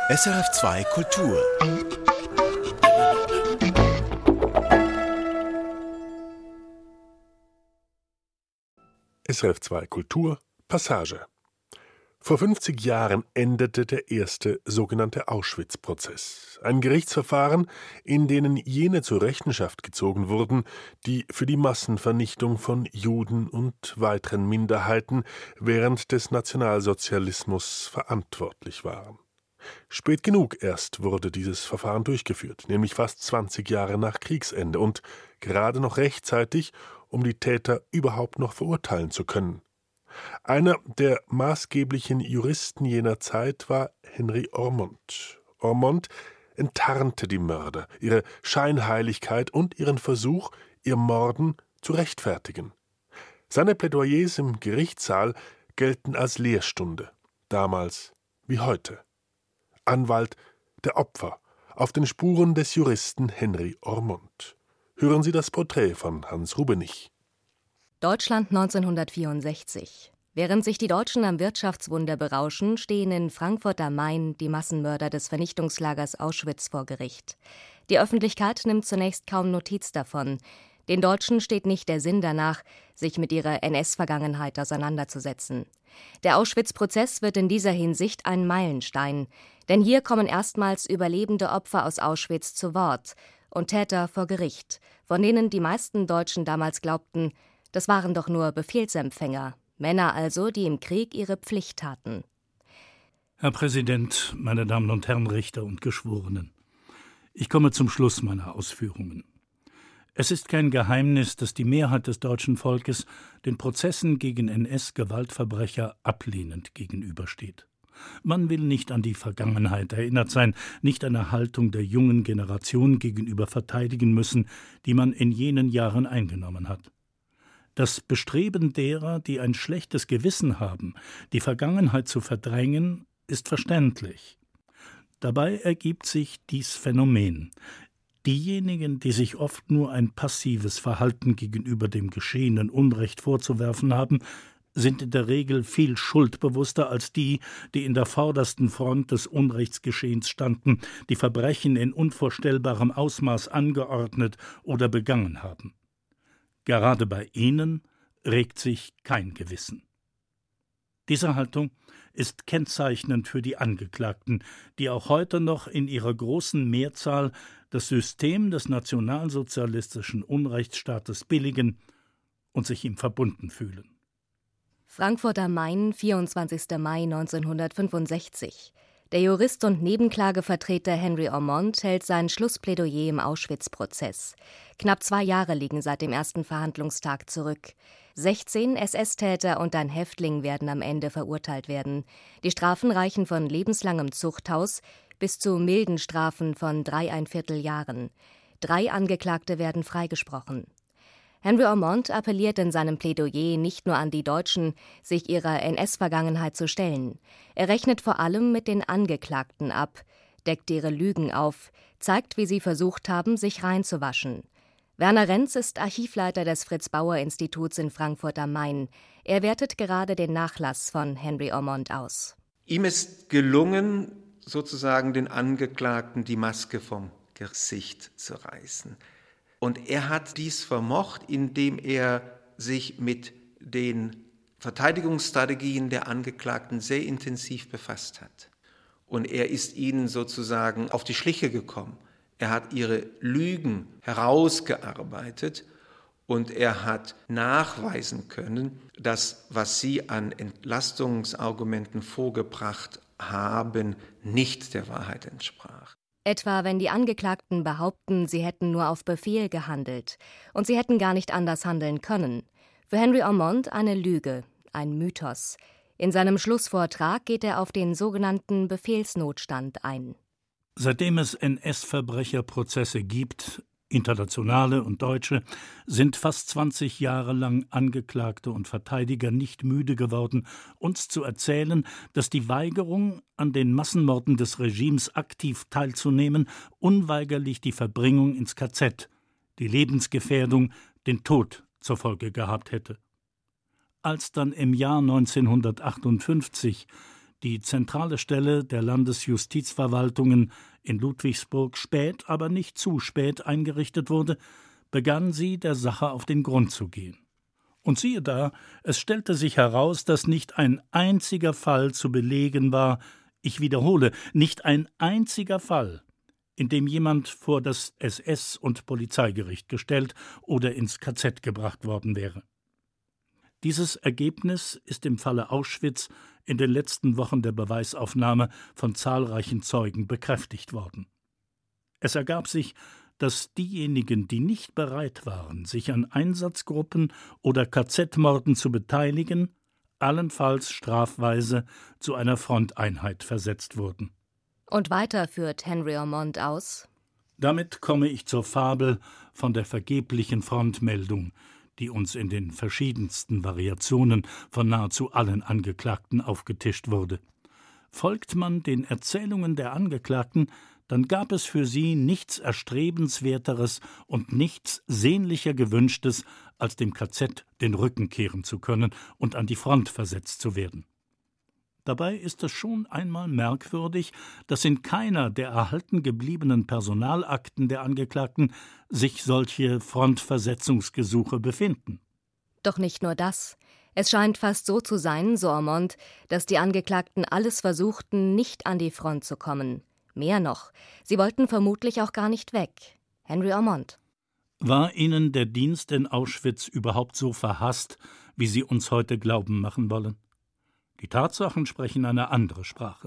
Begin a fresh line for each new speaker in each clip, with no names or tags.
SRF2 Kultur.
SRF2 Kultur Passage. Vor 50 Jahren endete der erste sogenannte Auschwitz-Prozess. Ein Gerichtsverfahren, in denen jene zur Rechenschaft gezogen wurden, die für die Massenvernichtung von Juden und weiteren Minderheiten während des Nationalsozialismus verantwortlich waren. Spät genug erst wurde dieses Verfahren durchgeführt, nämlich fast 20 Jahre nach Kriegsende und gerade noch rechtzeitig, um die Täter überhaupt noch verurteilen zu können. Einer der maßgeblichen Juristen jener Zeit war Henry Ormond. Ormond enttarnte die Mörder, ihre Scheinheiligkeit und ihren Versuch, ihr Morden zu rechtfertigen. Seine Plädoyers im Gerichtssaal gelten als Lehrstunde, damals wie heute. Anwalt der Opfer, auf den Spuren des Juristen Henry Ormond. Hören Sie das Porträt von Hans Rubenich.
Deutschland 1964. Während sich die Deutschen am Wirtschaftswunder berauschen, stehen in Frankfurt am Main die Massenmörder des Vernichtungslagers Auschwitz vor Gericht. Die Öffentlichkeit nimmt zunächst kaum Notiz davon. Den Deutschen steht nicht der Sinn danach, sich mit ihrer NS-Vergangenheit auseinanderzusetzen. Der Auschwitz-Prozess wird in dieser Hinsicht ein Meilenstein. Denn hier kommen erstmals überlebende Opfer aus Auschwitz zu Wort und Täter vor Gericht, von denen die meisten Deutschen damals glaubten, das waren doch nur Befehlsempfänger, Männer also, die im Krieg ihre Pflicht taten.
Herr Präsident, meine Damen und Herren Richter und Geschworenen, ich komme zum Schluss meiner Ausführungen. Es ist kein Geheimnis, dass die Mehrheit des deutschen Volkes den Prozessen gegen NS-Gewaltverbrecher ablehnend gegenübersteht. Man will nicht an die Vergangenheit erinnert sein, nicht eine Haltung der jungen Generation gegenüber verteidigen müssen, die man in jenen Jahren eingenommen hat. Das Bestreben derer, die ein schlechtes Gewissen haben, die Vergangenheit zu verdrängen, ist verständlich. Dabei ergibt sich dies Phänomen. Diejenigen, die sich oft nur ein passives Verhalten gegenüber dem geschehenen Unrecht vorzuwerfen haben, sind in der Regel viel schuldbewusster als die, die in der vordersten Front des Unrechtsgeschehens standen, die Verbrechen in unvorstellbarem Ausmaß angeordnet oder begangen haben. Gerade bei ihnen regt sich kein Gewissen. Diese Haltung ist kennzeichnend für die Angeklagten, die auch heute noch in ihrer großen Mehrzahl das System des nationalsozialistischen Unrechtsstaates billigen und sich ihm verbunden fühlen.
Frankfurt am Main, 24. Mai 1965. Der Jurist und Nebenklagevertreter Henry Ormond hält sein Schlussplädoyer im Auschwitz-Prozess. Knapp 2 Jahre liegen seit dem ersten Verhandlungstag zurück. 16 SS-Täter und ein Häftling werden am Ende verurteilt werden. Die Strafen reichen von lebenslangem Zuchthaus bis zu milden Strafen von 3¼ Jahren. 3 Angeklagte werden freigesprochen. Henry Ormond appelliert in seinem Plädoyer nicht nur an die Deutschen, sich ihrer NS-Vergangenheit zu stellen. Er rechnet vor allem mit den Angeklagten ab, deckt ihre Lügen auf, zeigt, wie sie versucht haben, sich reinzuwaschen. Werner Renz ist Archivleiter des Fritz-Bauer-Instituts in Frankfurt am Main. Er wertet gerade den Nachlass von Henry Ormond aus.
Ihm ist gelungen, sozusagen den Angeklagten die Maske vom Gesicht zu reißen. Und er hat dies vermocht, indem er sich mit den Verteidigungsstrategien der Angeklagten sehr intensiv befasst hat. Und er ist ihnen sozusagen auf die Schliche gekommen. Er hat ihre Lügen herausgearbeitet und er hat nachweisen können, dass, was sie an Entlastungsargumenten vorgebracht haben, nicht der Wahrheit entsprach.
Etwa wenn die Angeklagten behaupten, sie hätten nur auf Befehl gehandelt und sie hätten gar nicht anders handeln können. Für Henry Ormond eine Lüge, ein Mythos. In seinem Schlussvortrag geht er auf den sogenannten Befehlsnotstand ein.
Seitdem es NS-Verbrecherprozesse gibt, internationale und deutsche, sind fast 20 Jahre lang Angeklagte und Verteidiger nicht müde geworden, uns zu erzählen, dass die Weigerung, an den Massenmorden des Regimes aktiv teilzunehmen, unweigerlich die Verbringung ins KZ, die Lebensgefährdung, den Tod zur Folge gehabt hätte. Als dann im Jahr 1958 die zentrale Stelle der Landesjustizverwaltungen in Ludwigsburg spät, aber nicht zu spät eingerichtet wurde, begann sie, der Sache auf den Grund zu gehen. Und siehe da, es stellte sich heraus, dass nicht ein einziger Fall zu belegen war, ich wiederhole, nicht ein einziger Fall, in dem jemand vor das SS- und Polizeigericht gestellt oder ins KZ gebracht worden wäre. Dieses Ergebnis ist im Falle Auschwitz in den letzten Wochen der Beweisaufnahme von zahlreichen Zeugen bekräftigt worden. Es ergab sich, dass diejenigen, die nicht bereit waren, sich an Einsatzgruppen oder KZ-Morden zu beteiligen, allenfalls strafweise zu einer Fronteinheit versetzt wurden.
Und weiter führt Henry Ormond aus:
Damit komme ich zur Fabel von der vergeblichen Frontmeldung, die uns in den verschiedensten Variationen von nahezu allen Angeklagten aufgetischt wurde. Folgt man den Erzählungen der Angeklagten, dann gab es für sie nichts Erstrebenswerteres und nichts sehnlicher Gewünschtes, als dem KZ den Rücken kehren zu können und an die Front versetzt zu werden. Dabei ist es schon einmal merkwürdig, dass in keiner der erhalten gebliebenen Personalakten der Angeklagten sich solche Frontversetzungsgesuche befinden.
Doch nicht nur das. Es scheint fast so zu sein, so Ormond, dass die Angeklagten alles versuchten, nicht an die Front zu kommen. Mehr noch, sie wollten vermutlich auch gar nicht weg. Henry Ormond.
War Ihnen der Dienst in Auschwitz überhaupt so verhasst, wie Sie uns heute glauben machen wollen? Die Tatsachen sprechen eine andere Sprache.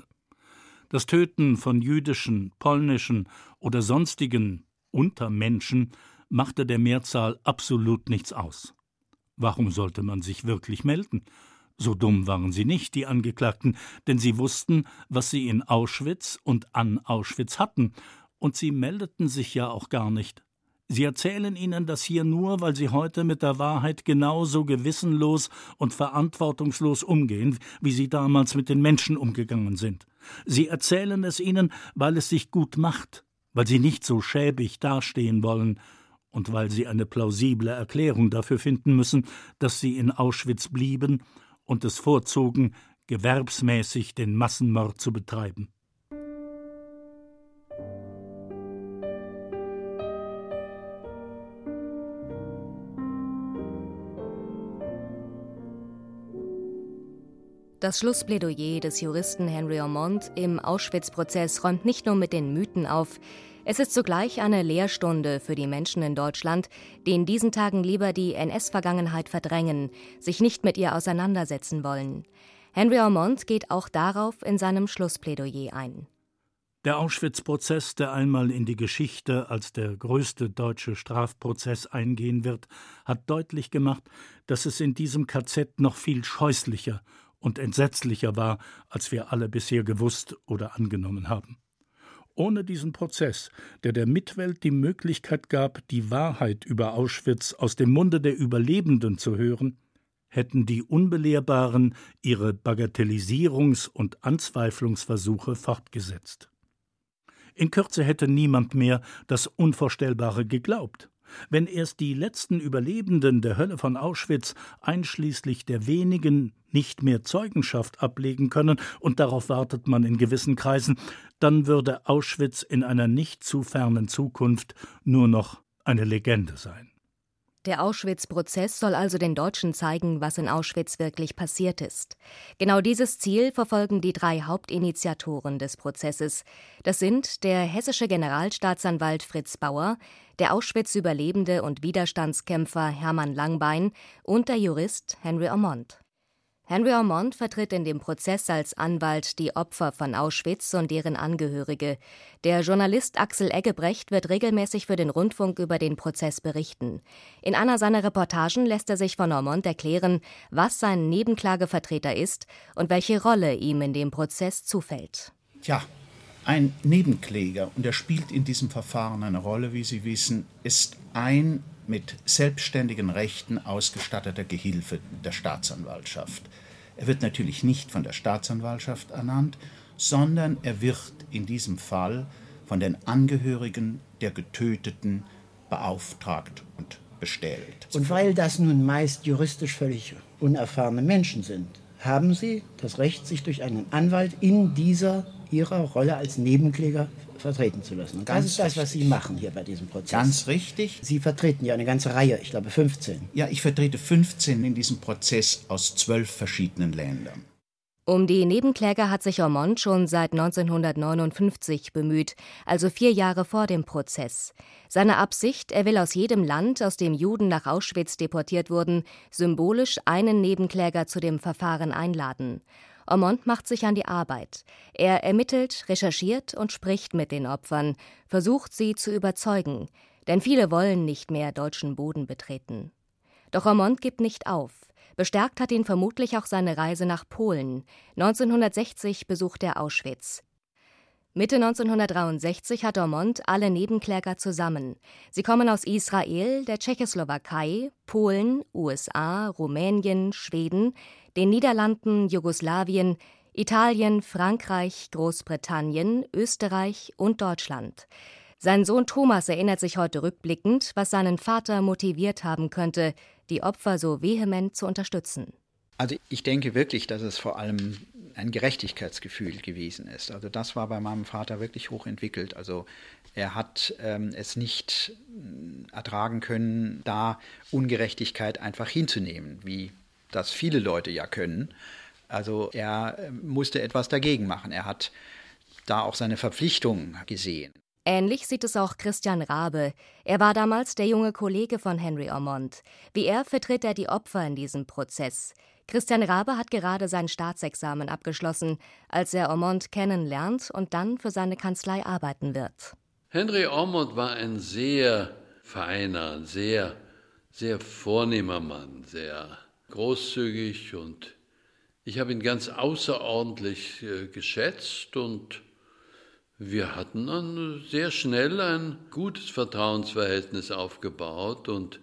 Das Töten von jüdischen, polnischen oder sonstigen Untermenschen machte der Mehrzahl absolut nichts aus. Warum sollte man sich wirklich melden? So dumm waren sie nicht, die Angeklagten, denn sie wussten, was sie in Auschwitz und an Auschwitz hatten, und sie meldeten sich ja auch gar nicht. Sie erzählen Ihnen das hier nur, weil Sie heute mit der Wahrheit genauso gewissenlos und verantwortungslos umgehen, wie Sie damals mit den Menschen umgegangen sind. Sie erzählen es Ihnen, weil es sich gut macht, weil Sie nicht so schäbig dastehen wollen und weil Sie eine plausible Erklärung dafür finden müssen, dass Sie in Auschwitz blieben und es vorzogen, gewerbsmäßig den Massenmord zu betreiben.
Das Schlussplädoyer des Juristen Henry Ormond im Auschwitz-Prozess räumt nicht nur mit den Mythen auf, es ist zugleich eine Lehrstunde für die Menschen in Deutschland, die in diesen Tagen lieber die NS-Vergangenheit verdrängen, sich nicht mit ihr auseinandersetzen wollen. Henry Ormond geht auch darauf in seinem Schlussplädoyer ein.
Der Auschwitz-Prozess, der einmal in die Geschichte als der größte deutsche Strafprozess eingehen wird, hat deutlich gemacht, dass es in diesem KZ noch viel scheußlicher und entsetzlicher war, als wir alle bisher gewusst oder angenommen haben. Ohne diesen Prozess, der der Mitwelt die Möglichkeit gab, die Wahrheit über Auschwitz aus dem Munde der Überlebenden zu hören, hätten die Unbelehrbaren ihre Bagatellisierungs- und Anzweiflungsversuche fortgesetzt. In Kürze hätte niemand mehr das Unvorstellbare geglaubt. Wenn erst die letzten Überlebenden der Hölle von Auschwitz, einschließlich der wenigen, nicht mehr Zeugenschaft ablegen können, und darauf wartet man in gewissen Kreisen, dann würde Auschwitz in einer nicht zu fernen Zukunft nur noch eine Legende sein.
Der Auschwitz-Prozess soll also den Deutschen zeigen, was in Auschwitz wirklich passiert ist. Genau dieses Ziel verfolgen die 3 Hauptinitiatoren des Prozesses. Das sind der hessische Generalstaatsanwalt Fritz Bauer, der Auschwitz-Überlebende und Widerstandskämpfer Hermann Langbein und der Jurist Henry Ormond. Henry Ormond vertritt in dem Prozess als Anwalt die Opfer von Auschwitz und deren Angehörige. Der Journalist Axel Eggebrecht wird regelmäßig für den Rundfunk über den Prozess berichten. In einer seiner Reportagen lässt er sich von Ormond erklären, was sein Nebenklagevertreter ist und welche Rolle ihm in dem Prozess zufällt.
Tja, ein Nebenkläger, und er spielt in diesem Verfahren eine Rolle, wie Sie wissen, ist ein mit selbstständigen Rechten ausgestatteter Gehilfe der Staatsanwaltschaft. Er wird natürlich nicht von der Staatsanwaltschaft ernannt, sondern er wird in diesem Fall von den Angehörigen der Getöteten beauftragt und bestellt.
Und weil das nun meist juristisch völlig unerfahrene Menschen sind, haben Sie das Recht, sich durch einen Anwalt in Ihrer Rolle als Nebenkläger vertreten zu lassen. Und das ist das, was Sie machen hier bei diesem Prozess.
Ganz richtig.
Sie vertreten ja eine ganze Reihe, ich glaube 15.
Ja, ich vertrete 15 in diesem Prozess aus 12 verschiedenen Ländern.
Um die Nebenkläger hat sich Ormond schon seit 1959 bemüht, also 4 Jahre vor dem Prozess. Seine Absicht, er will aus jedem Land, aus dem Juden nach Auschwitz deportiert wurden, symbolisch einen Nebenkläger zu dem Verfahren einladen. Ormond macht sich an die Arbeit. Er ermittelt, recherchiert und spricht mit den Opfern, versucht sie zu überzeugen, denn viele wollen nicht mehr deutschen Boden betreten. Doch Ormond gibt nicht auf. Bestärkt hat ihn vermutlich auch seine Reise nach Polen. 1960 besucht er Auschwitz. Mitte 1963 hat Ormond alle Nebenkläger zusammen. Sie kommen aus Israel, der Tschechoslowakei, Polen, USA, Rumänien, Schweden, den Niederlanden, Jugoslawien, Italien, Frankreich, Großbritannien, Österreich und Deutschland. Sein Sohn Thomas erinnert sich heute rückblickend, was seinen Vater motiviert haben könnte, die Opfer so vehement zu unterstützen.
Also ich denke wirklich, dass es vor allem ein Gerechtigkeitsgefühl gewesen ist. Also das war bei meinem Vater wirklich hochentwickelt. Also er hat es nicht ertragen können, da Ungerechtigkeit einfach hinzunehmen, wie das viele Leute ja können. Also er musste etwas dagegen machen. Er hat da auch seine Verpflichtung gesehen.
Ähnlich sieht es auch Christian Rabe. Er war damals der junge Kollege von Henry Ormond. Wie er vertritt er die Opfer in diesem Prozess. Christian Rabe hat gerade sein Staatsexamen abgeschlossen, als er Ormond kennenlernt und dann für seine Kanzlei arbeiten wird.
Henry Ormond war ein sehr feiner, sehr vornehmer Mann, sehr großzügig, und ich habe ihn ganz außerordentlich geschätzt, und wir hatten dann sehr schnell ein gutes Vertrauensverhältnis aufgebaut, und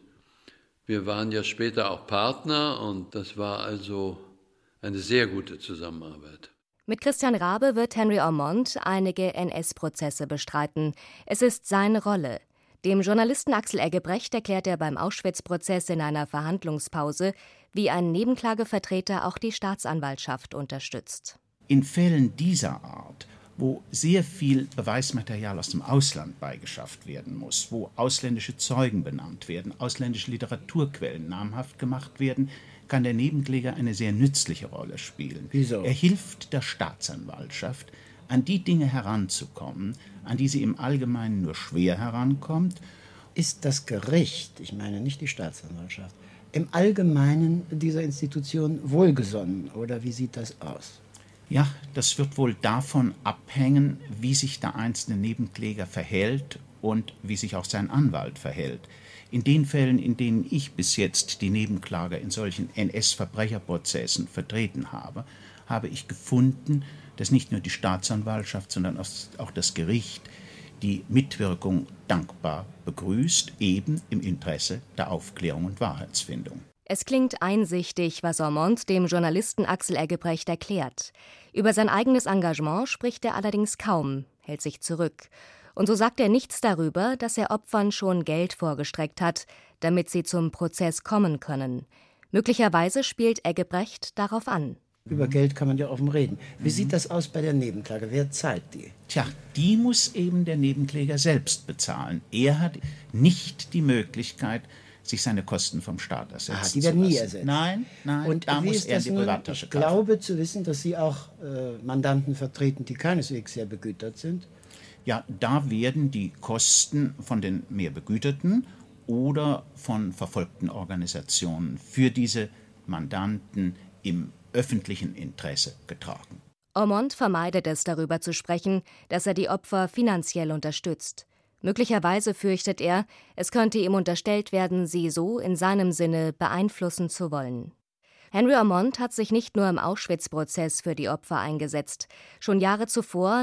wir waren ja später auch Partner, und das war also eine sehr gute Zusammenarbeit.
Mit Christian Rabe wird Henry Ormond einige NS-Prozesse bestreiten. Es ist seine Rolle. Dem Journalisten Axel Eggebrecht erklärt er beim Auschwitz-Prozess in einer Verhandlungspause, wie ein Nebenklagevertreter auch die Staatsanwaltschaft unterstützt.
In Fällen dieser Art, wo sehr viel Beweismaterial aus dem Ausland beigeschafft werden muss, wo ausländische Zeugen benannt werden, ausländische Literaturquellen namhaft gemacht werden, kann der Nebenkläger eine sehr nützliche Rolle spielen.
Wieso?
Er hilft der Staatsanwaltschaft, an die Dinge heranzukommen, an die sie im Allgemeinen nur schwer herankommt.
Ist das Gericht, ich meine nicht die Staatsanwaltschaft, im Allgemeinen dieser Institution wohlgesonnen, oder wie sieht das aus?
Ja, das wird wohl davon abhängen, wie sich der einzelne Nebenkläger verhält und wie sich auch sein Anwalt verhält. In den Fällen, in denen ich bis jetzt die Nebenklager in solchen NS-Verbrecherprozessen vertreten habe, habe ich gefunden, dass nicht nur die Staatsanwaltschaft, sondern auch das Gericht die Mitwirkung dankbar begrüßt, eben im Interesse der Aufklärung und Wahrheitsfindung.
Es klingt einsichtig, was Ormond dem Journalisten Axel Eggebrecht erklärt. Über sein eigenes Engagement spricht er allerdings kaum, hält sich zurück. Und so sagt er nichts darüber, dass er Opfern schon Geld vorgestreckt hat, damit sie zum Prozess kommen können. Möglicherweise spielt Eggebrecht darauf an.
Über Geld kann man ja offen reden. Wie sieht das aus bei der Nebenklage? Wer zahlt die?
Tja, die muss eben der Nebenkläger selbst bezahlen. Er hat nicht die Möglichkeit, sich seine Kosten vom Staat ersetzen zu lassen.
Die werden nie ersetzt?
Nein,
und
da muss er in die
nun?
Privattasche
Ich
greifen.
glaube zu wissen, dass Sie auch Mandanten vertreten, die keineswegs sehr begütert sind.
Ja, da werden die Kosten von den mehr Begüterten oder von verfolgten Organisationen für diese Mandanten im öffentlichen Interesse getragen.
Ormond vermeidet es, darüber zu sprechen, dass er die Opfer finanziell unterstützt. Möglicherweise fürchtet er, es könnte ihm unterstellt werden, sie so in seinem Sinne beeinflussen zu wollen. Henry Ormond hat sich nicht nur im Auschwitz-Prozess für die Opfer eingesetzt. Schon Jahre zuvor,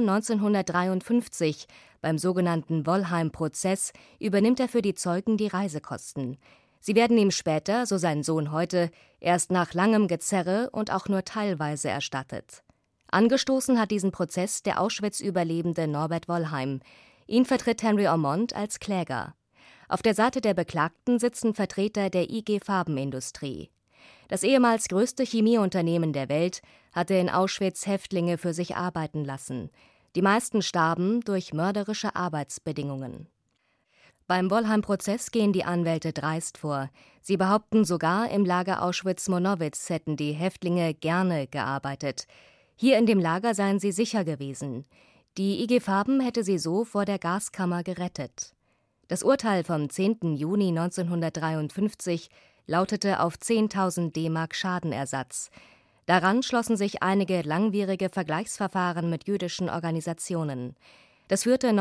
1953, beim sogenannten Wollheim-Prozess, übernimmt er für die Zeugen die Reisekosten. Sie werden ihm später, so sein Sohn heute, erst nach langem Gezerre und auch nur teilweise erstattet. Angestoßen hat diesen Prozess der Auschwitz-Überlebende Norbert Wollheim. Ihn vertritt Henry Ormond als Kläger. Auf der Seite der Beklagten sitzen Vertreter der IG Farbenindustrie. Das ehemals größte Chemieunternehmen der Welt hatte in Auschwitz Häftlinge für sich arbeiten lassen. Die meisten starben durch mörderische Arbeitsbedingungen. Beim Wollheim-Prozess gehen die Anwälte dreist vor. Sie behaupten sogar, im Lager Auschwitz-Monowitz hätten die Häftlinge gerne gearbeitet. Hier in dem Lager seien sie sicher gewesen. Die IG Farben hätte sie so vor der Gaskammer gerettet. Das Urteil vom 10. Juni 1953 lautete auf 10.000 D-Mark Schadenersatz. Daran schlossen sich einige langwierige Vergleichsverfahren mit jüdischen Organisationen. Das führte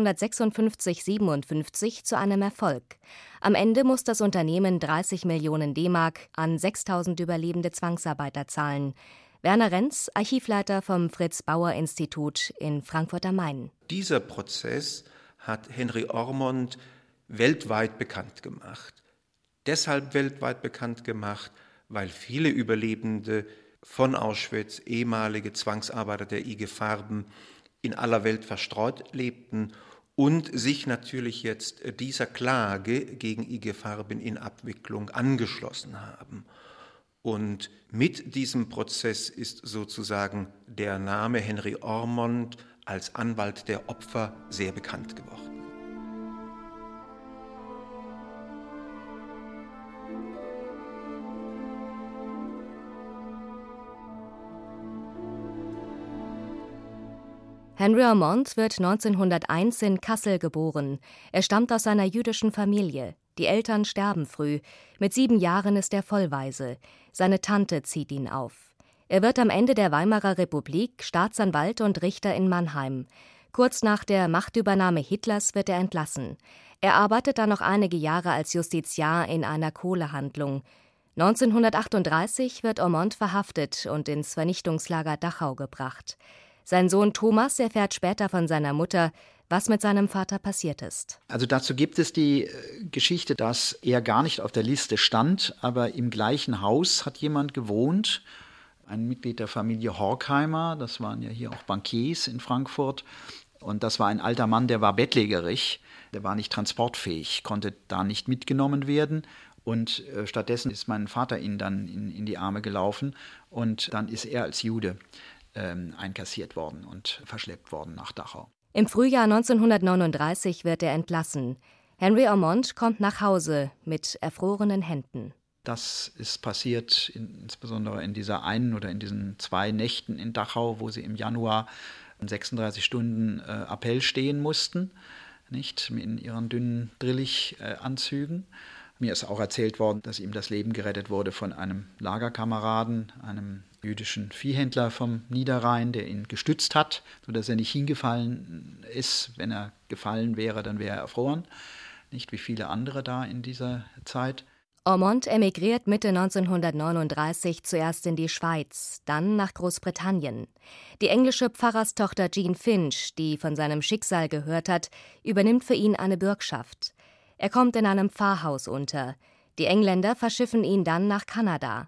1956/57 zu einem Erfolg. Am Ende muss das Unternehmen 30 Millionen D-Mark an 6.000 überlebende Zwangsarbeiter zahlen. Werner Renz, Archivleiter vom Fritz-Bauer-Institut in Frankfurt am Main.
Dieser Prozess hat Henry Ormond weltweit bekannt gemacht. Deshalb weltweit bekannt gemacht, weil viele Überlebende von Auschwitz, ehemalige Zwangsarbeiter der IG Farben, in aller Welt verstreut lebten und sich natürlich jetzt dieser Klage gegen IG Farben in Abwicklung angeschlossen haben. Und mit diesem Prozess ist sozusagen der Name Henry Ormond als Anwalt der Opfer sehr bekannt geworden.
Henry Ormond wird 1901 in Kassel geboren. Er stammt aus einer jüdischen Familie. Die Eltern sterben früh. Mit 7 Jahren ist er vollwaise. Seine Tante zieht ihn auf. Er wird am Ende der Weimarer Republik Staatsanwalt und Richter in Mannheim. Kurz nach der Machtübernahme Hitlers wird er entlassen. Er arbeitet dann noch einige Jahre als Justiziar in einer Kohlehandlung. 1938 wird Ormond verhaftet und ins Vernichtungslager Dachau gebracht. Sein Sohn Thomas erfährt später von seiner Mutter, was mit seinem Vater passiert ist.
Also dazu gibt es die Geschichte, dass er gar nicht auf der Liste stand, aber im gleichen Haus hat jemand gewohnt, ein Mitglied der Familie Horkheimer, das waren ja hier auch Bankiers in Frankfurt, und das war ein alter Mann, der war bettlägerig, der war nicht transportfähig, konnte da nicht mitgenommen werden. Und stattdessen ist mein Vater ihn dann in die Arme gelaufen und dann ist er als Jude einkassiert worden und verschleppt worden nach Dachau.
Im Frühjahr 1939 wird er entlassen. Henry Ormond kommt nach Hause mit erfrorenen Händen.
Das ist passiert insbesondere in dieser einen oder in diesen 2 Nächten in Dachau, wo sie im Januar 36 Stunden Appell stehen mussten, nicht in ihren dünnen Drillich-Anzügen. Mir ist auch erzählt worden, dass ihm das Leben gerettet wurde von einem Lagerkameraden, einem jüdischen Viehhändler vom Niederrhein, der ihn gestützt hat, sodass er nicht hingefallen ist. Wenn er gefallen wäre, dann wäre er erfroren. Nicht wie viele andere da in dieser Zeit.
Ormond emigriert Mitte 1939 zuerst in die Schweiz, dann nach Großbritannien. Die englische Pfarrerstochter Jean Finch, die von seinem Schicksal gehört hat, übernimmt für ihn eine Bürgschaft. Er kommt in einem Pfarrhaus unter. Die Engländer verschiffen ihn dann nach Kanada.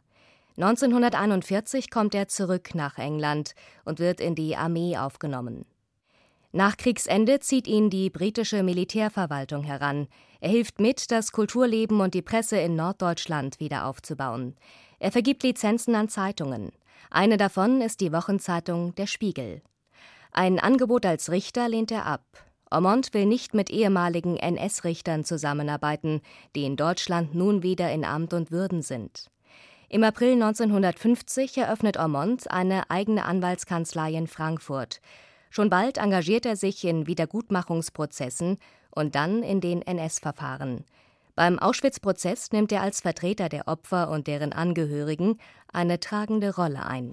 1941 kommt er zurück nach England und wird in die Armee aufgenommen. Nach Kriegsende zieht ihn die britische Militärverwaltung heran. Er hilft mit, das Kulturleben und die Presse in Norddeutschland wieder aufzubauen. Er vergibt Lizenzen an Zeitungen. Eine davon ist die Wochenzeitung Der Spiegel. Ein Angebot als Richter lehnt er ab. Ormond will nicht mit ehemaligen NS-Richtern zusammenarbeiten, die in Deutschland nun wieder in Amt und Würden sind. Im April 1950 eröffnet Ormond eine eigene Anwaltskanzlei in Frankfurt. Schon bald engagiert er sich in Wiedergutmachungsprozessen und dann in den NS-Verfahren. Beim Auschwitz-Prozess nimmt er als Vertreter der Opfer und deren Angehörigen eine tragende Rolle ein.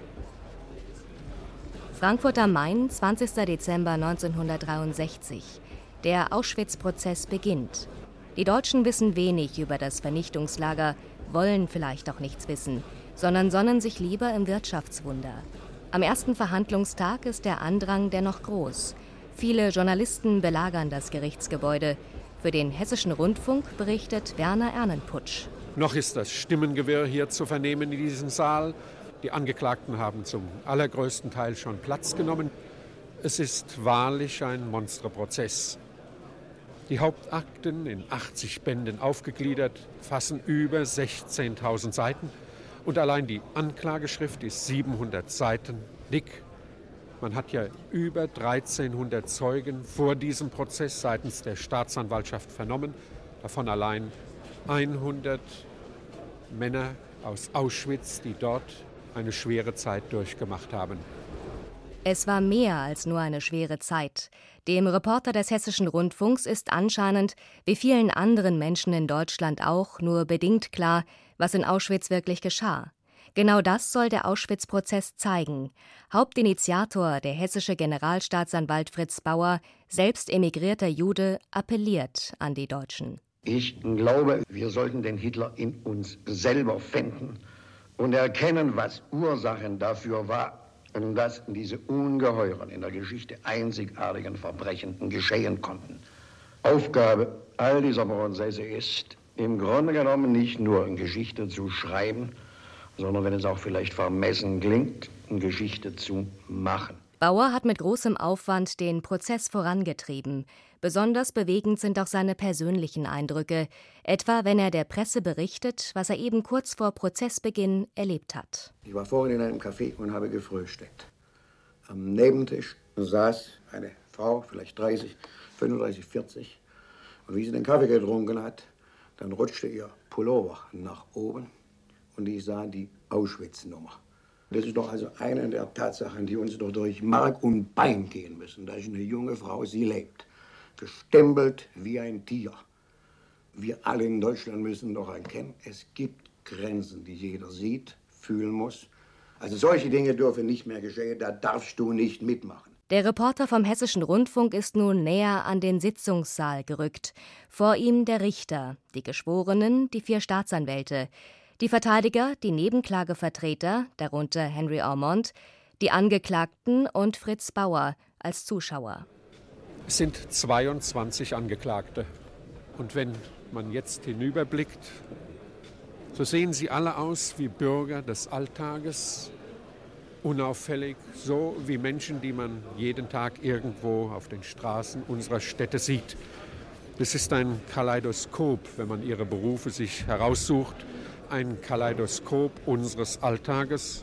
Frankfurt am Main, 20. Dezember 1963. Der Auschwitz-Prozess beginnt. Die Deutschen wissen wenig über das Vernichtungslager, wollen vielleicht auch nichts wissen, sondern sonnen sich lieber im Wirtschaftswunder. Am ersten Verhandlungstag ist der Andrang dennoch groß. Viele Journalisten belagern das Gerichtsgebäude. Für den Hessischen Rundfunk berichtet Werner Ernenputsch.
Noch ist das Stimmengewirr hier zu vernehmen in diesem Saal. Die Angeklagten haben zum allergrößten Teil schon Platz genommen. Es ist wahrlich ein Monsterprozess. Die Hauptakten, in 80 Bänden aufgegliedert, fassen über 16.000 Seiten. Und allein die Anklageschrift ist 700 Seiten dick. Man hat ja über 1300 Zeugen vor diesem Prozess seitens der Staatsanwaltschaft vernommen. Davon allein 100 Männer aus Auschwitz, die dort eine schwere Zeit durchgemacht haben.
Es war mehr als nur eine schwere Zeit. Dem Reporter des Hessischen Rundfunks ist anscheinend, wie vielen anderen Menschen in Deutschland auch, nur bedingt klar, was in Auschwitz wirklich geschah. Genau das soll der Auschwitz-Prozess zeigen. Hauptinitiator, der hessische Generalstaatsanwalt Fritz Bauer, selbst emigrierter Jude, appelliert an die Deutschen.
Ich glaube, wir sollten den Hitler in uns selber finden und erkennen, was Ursachen dafür war, dass diese ungeheuren, in der Geschichte einzigartigen Verbrechen geschehen konnten. Aufgabe all dieser Prozesse ist, im Grunde genommen nicht nur in Geschichte zu schreiben, sondern, wenn es auch vielleicht vermessen klingt, eine Geschichte zu machen.
Bauer hat mit großem Aufwand den Prozess vorangetrieben. Besonders bewegend sind auch seine persönlichen Eindrücke, etwa wenn er der Presse berichtet, was er eben kurz vor Prozessbeginn erlebt hat.
Ich war vorhin in einem Café und habe gefrühstückt. Am Nebentisch saß eine Frau, vielleicht 30, 35, 40. Und wie sie den Kaffee getrunken hat, dann rutschte ihr Pullover nach oben und ich sah die Auschwitz-Nummer. Das ist doch also eine der Tatsachen, die uns doch durch Mark und Bein gehen müssen. Da ist eine junge Frau, sie lebt, gestempelt wie ein Tier. Wir alle in Deutschland müssen doch erkennen, es gibt Grenzen, die jeder sieht, fühlen muss. Also solche Dinge dürfen nicht mehr geschehen, da darfst du nicht mitmachen.
Der Reporter vom Hessischen Rundfunk ist nun näher an den Sitzungssaal gerückt. Vor ihm der Richter, die Geschworenen, die 4 Staatsanwälte, die Verteidiger, die Nebenklagevertreter, darunter Henry Ormond, die Angeklagten und Fritz Bauer als Zuschauer.
Es sind 22 Angeklagte. Und wenn man jetzt hinüberblickt, so sehen sie alle aus wie Bürger des Alltages, unauffällig, so wie Menschen, die man jeden Tag irgendwo auf den Straßen unserer Städte sieht. Es ist ein Kaleidoskop, wenn man ihre Berufe sich heraussucht, ein Kaleidoskop unseres Alltages.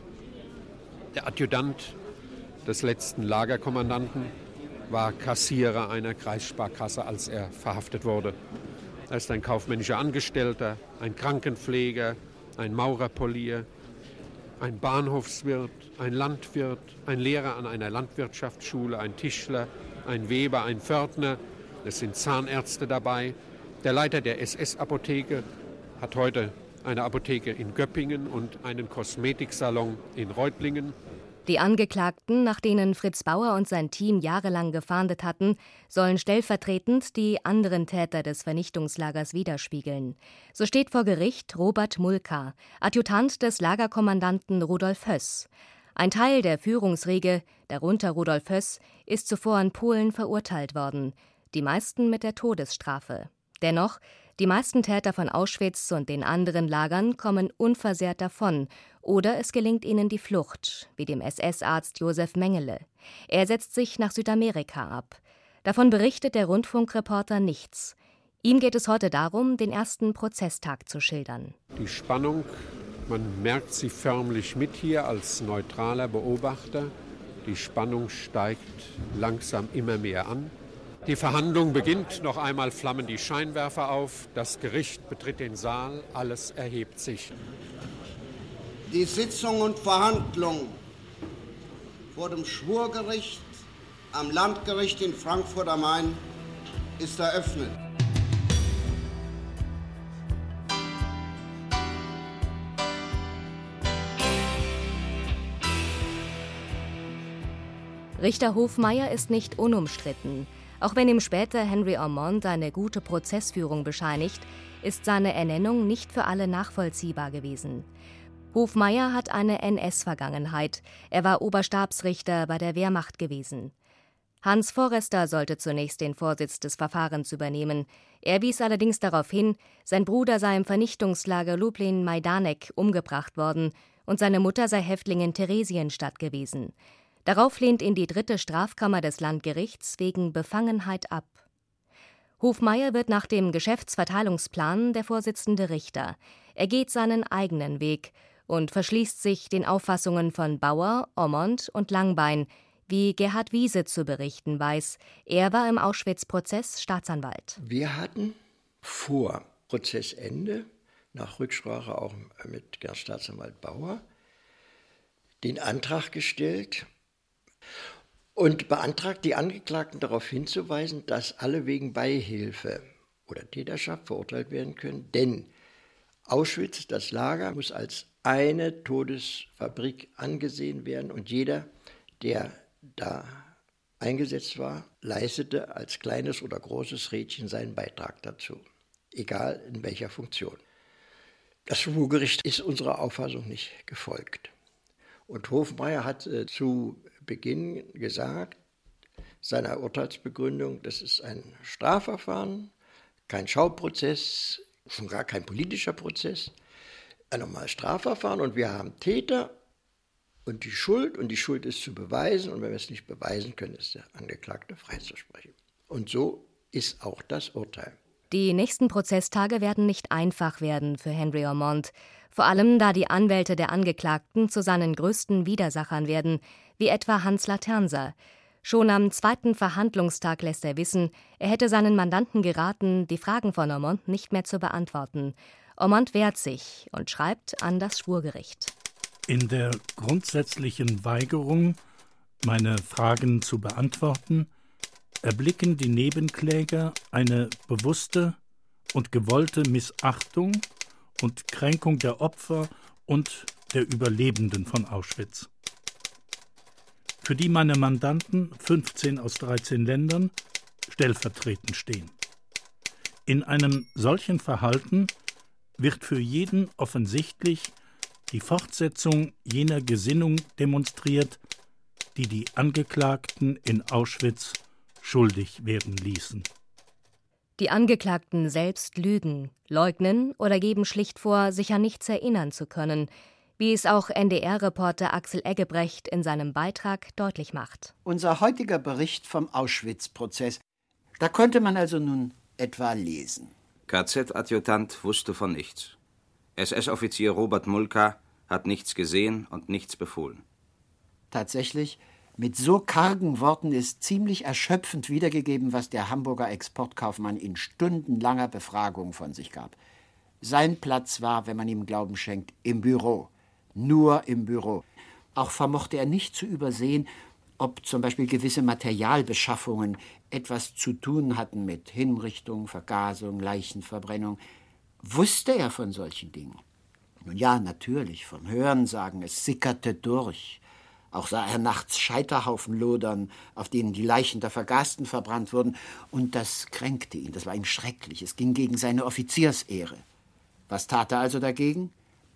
Der Adjutant des letzten Lagerkommandanten war Kassierer einer Kreissparkasse, als er verhaftet wurde. Er ist ein kaufmännischer Angestellter, ein Krankenpfleger, ein Maurerpolier, ein Bahnhofswirt, ein Landwirt, ein Lehrer an einer Landwirtschaftsschule, ein Tischler, ein Weber, ein Pförtner. Es sind Zahnärzte dabei. Der Leiter der SS-Apotheke hat heute eine Apotheke in Göppingen und einen Kosmetiksalon in Reutlingen.
Die Angeklagten, nach denen Fritz Bauer und sein Team jahrelang gefahndet hatten, sollen stellvertretend die anderen Täter des Vernichtungslagers widerspiegeln. So steht vor Gericht Robert Mulka, Adjutant des Lagerkommandanten Rudolf Höss. Ein Teil der Führungsriege, darunter Rudolf Höss, ist zuvor in Polen verurteilt worden, die meisten mit der Todesstrafe. Dennoch, die meisten Täter von Auschwitz und den anderen Lagern kommen unversehrt davon oder es gelingt ihnen die Flucht, wie dem SS-Arzt Josef Mengele. Er setzt sich nach Südamerika ab. Davon berichtet der Rundfunkreporter nichts. Ihm geht es heute darum, den ersten Prozesstag zu schildern.
Die Spannung, man merkt sie förmlich mit hier als neutraler Beobachter. Die Spannung steigt langsam immer mehr an. Die Verhandlung beginnt, noch einmal flammen die Scheinwerfer auf, das Gericht betritt den Saal, alles erhebt sich.
Die Sitzung und Verhandlung vor dem Schwurgericht am Landgericht in Frankfurt am Main ist eröffnet.
Richter Hofmeier ist nicht unumstritten. Auch wenn ihm später Henry Ormond eine gute Prozessführung bescheinigt, ist seine Ernennung nicht für alle nachvollziehbar gewesen. Hofmeier hat eine NS-Vergangenheit. Er war Oberstabsrichter bei der Wehrmacht gewesen. Hans Forrester sollte zunächst den Vorsitz des Verfahrens übernehmen. Er wies allerdings darauf hin, sein Bruder sei im Vernichtungslager Lublin-Majdanek umgebracht worden und seine Mutter sei Häftling in Theresienstadt gewesen. Darauf lehnt ihn die 3. Strafkammer des Landgerichts wegen Befangenheit ab. Hofmeier wird nach dem Geschäftsverteilungsplan der Vorsitzende Richter. Er geht seinen eigenen Weg und verschließt sich den Auffassungen von Bauer, Ormond und Langbein, wie Gerhard Wiese zu berichten weiß. Er war im Auschwitz-Prozess Staatsanwalt.
Wir hatten vor Prozessende, nach Rücksprache auch mit Staatsanwalt Bauer, den Antrag gestellt und beantragt, die Angeklagten darauf hinzuweisen, dass alle wegen Beihilfe oder Täterschaft verurteilt werden können. Denn Auschwitz, das Lager, muss als eine Todesfabrik angesehen werden und jeder, der da eingesetzt war, leistete als kleines oder großes Rädchen seinen Beitrag dazu, egal in welcher Funktion. Das Schwurgericht ist unserer Auffassung nicht gefolgt. Und Hofmeier hat zu Beginn gesagt, seiner Urteilsbegründung, das ist ein Strafverfahren, kein Schauprozess, schon gar kein politischer Prozess, ein normales Strafverfahren und wir haben Täter und die Schuld ist zu beweisen und wenn wir es nicht beweisen können, ist der Angeklagte freizusprechen. Und so ist auch das Urteil.
Die nächsten Prozesstage werden nicht einfach werden für Henry Ormond, vor allem da die Anwälte der Angeklagten zu seinen größten Widersachern werden, wie etwa Hans Laternser. Schon am 2. Verhandlungstag lässt er wissen, er hätte seinen Mandanten geraten, die Fragen von Ormond nicht mehr zu beantworten. Ormond wehrt sich und schreibt an das Schwurgericht.
In der grundsätzlichen Weigerung, meine Fragen zu beantworten, erblicken die Nebenkläger eine bewusste und gewollte Missachtung und Kränkung der Opfer und der Überlebenden von Auschwitz, für die meine Mandanten, 15 aus 13 Ländern, stellvertretend stehen. In einem solchen Verhalten wird für jeden offensichtlich die Fortsetzung jener Gesinnung demonstriert, die die Angeklagten in Auschwitz schuldig werden ließen.
Die Angeklagten selbst lügen, leugnen oder geben schlicht vor, sich an nichts erinnern zu können, wie es auch NDR-Reporter Axel Eggebrecht in seinem Beitrag deutlich macht.
Unser heutiger Bericht vom Auschwitz-Prozess, da konnte man also nun etwa lesen.
KZ-Adjutant wusste von nichts. SS-Offizier Robert Mulka hat nichts gesehen und nichts befohlen.
Tatsächlich, mit so kargen Worten ist ziemlich erschöpfend wiedergegeben, was der Hamburger Exportkaufmann in stundenlanger Befragung von sich gab. Sein Platz war, wenn man ihm Glauben schenkt, im Büro. Nur im Büro. Auch vermochte er nicht zu übersehen, ob zum Beispiel gewisse Materialbeschaffungen etwas zu tun hatten mit Hinrichtung, Vergasung, Leichenverbrennung. Wusste er von solchen Dingen? Nun ja, natürlich, von Hörensagen, es sickerte durch. Auch sah er nachts Scheiterhaufen lodern, auf denen die Leichen der Vergasten verbrannt wurden. Und das kränkte ihn, das war ihm schrecklich. Es ging gegen seine Offiziersehre. Was tat er also dagegen?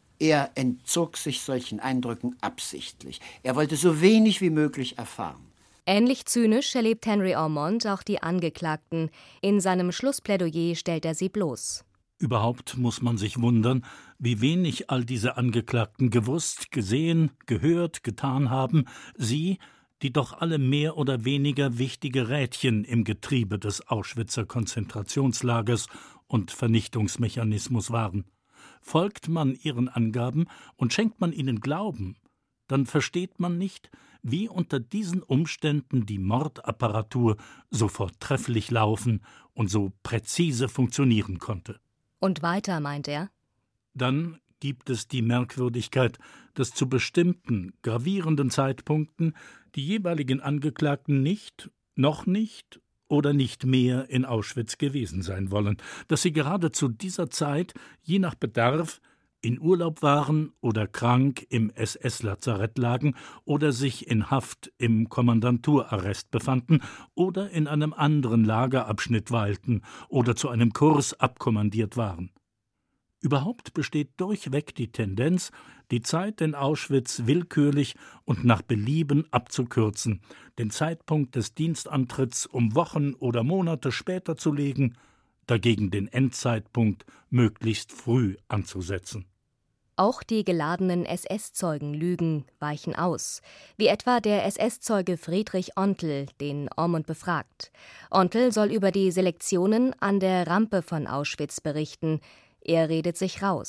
Er entzog sich solchen Eindrücken absichtlich. Er wollte so wenig wie möglich erfahren.
Ähnlich zynisch erlebt Henry Ormond auch die Angeklagten. In seinem Schlussplädoyer stellt er sie bloß.
Überhaupt muss man sich wundern, wie wenig all diese Angeklagten gewusst, gesehen, gehört, getan haben, sie, die doch alle mehr oder weniger wichtige Rädchen im Getriebe des Auschwitzer Konzentrationslagers und Vernichtungsmechanismus waren. Folgt man ihren Angaben und schenkt man ihnen Glauben, dann versteht man nicht, wie unter diesen Umständen die Mordapparatur so vortrefflich laufen und so präzise funktionieren konnte.
Und weiter, meint er?
Dann gibt es die Merkwürdigkeit, dass zu bestimmten, gravierenden Zeitpunkten die jeweiligen Angeklagten nicht, noch nicht oder nicht mehr in Auschwitz gewesen sein wollen, dass sie gerade zu dieser Zeit, je nach Bedarf, in Urlaub waren oder krank im SS-Lazarett lagen oder sich in Haft im Kommandanturarrest befanden oder in einem anderen Lagerabschnitt weilten oder zu einem Kurs abkommandiert waren. Überhaupt besteht durchweg die Tendenz, die Zeit in Auschwitz willkürlich und nach Belieben abzukürzen, den Zeitpunkt des Dienstantritts um Wochen oder Monate später zu legen, dagegen den Endzeitpunkt möglichst früh anzusetzen.
Auch die geladenen SS-Zeugen lügen, weichen aus, wie etwa der SS-Zeuge Friedrich Ontl, den Ormond befragt. Ontl soll über die Selektionen an der Rampe von Auschwitz berichten. Er redet sich raus.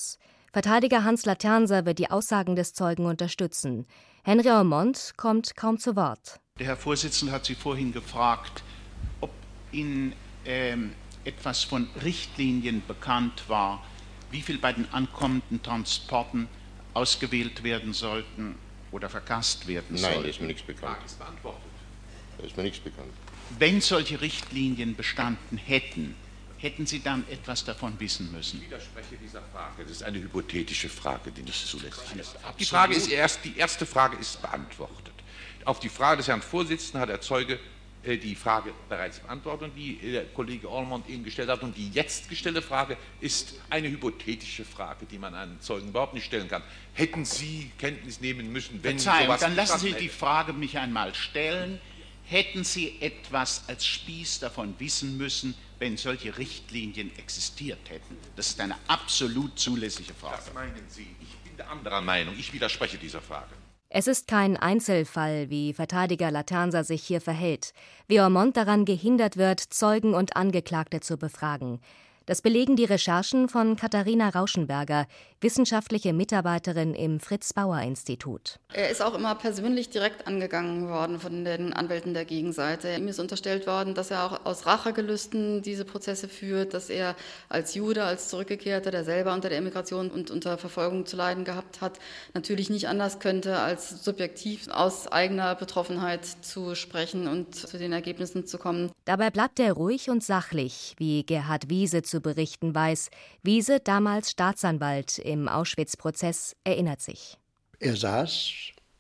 Verteidiger Hans Laternser wird die Aussagen des Zeugen unterstützen. Henry Ormond kommt kaum zu Wort.
Der Herr Vorsitzende hat Sie vorhin gefragt, ob Ihnen etwas von Richtlinien bekannt war, wie viel bei den ankommenden Transporten ausgewählt werden sollten oder vergast werden sollten.
Nein, da ist mir nichts bekannt. Die Frage ist beantwortet. Da ist mir nichts bekannt.
Wenn solche Richtlinien bestanden hätten, hätten Sie dann etwas davon wissen müssen?
Ich widerspreche dieser Frage. Das ist eine hypothetische Frage, die nicht zulässig ist. Die erste Frage ist beantwortet. Auf die Frage des Herrn Vorsitzenden hat der Zeuge die Frage bereits beantwortet, die der Kollege Ormond Ihnen gestellt hat. Und die jetzt gestellte Frage ist eine hypothetische Frage, die man einem Zeugen überhaupt nicht stellen kann. Hätten Sie Kenntnis nehmen müssen, wenn sowas
dann lassen Sie die Frage mich einmal stellen. Hätten Sie etwas als Spieß davon wissen müssen, wenn solche Richtlinien existiert hätten? Das ist eine absolut zulässige Frage.
Das meinen Sie. Ich bin der anderer Meinung. Ich widerspreche dieser Frage.
Es ist kein Einzelfall, wie Verteidiger Laternser sich hier verhält, wie Ormond daran gehindert wird, Zeugen und Angeklagte zu befragen. Das belegen die Recherchen von Katharina Rauschenberger, wissenschaftliche Mitarbeiterin im Fritz-Bauer-Institut.
Er ist auch immer persönlich direkt angegangen worden von den Anwälten der Gegenseite. Ihm ist unterstellt worden, dass er auch aus Rachegelüsten diese Prozesse führt, dass er als Jude, als Zurückgekehrter, der selber unter der Emigration und unter Verfolgung zu leiden gehabt hat, natürlich nicht anders könnte, als subjektiv aus eigener Betroffenheit zu sprechen und zu den Ergebnissen zu kommen.
Dabei bleibt er ruhig und sachlich, wie Gerhard Wiese zu berichten weiß. Wiese, damals Staatsanwalt im Auschwitz-Prozess, erinnert sich.
Er saß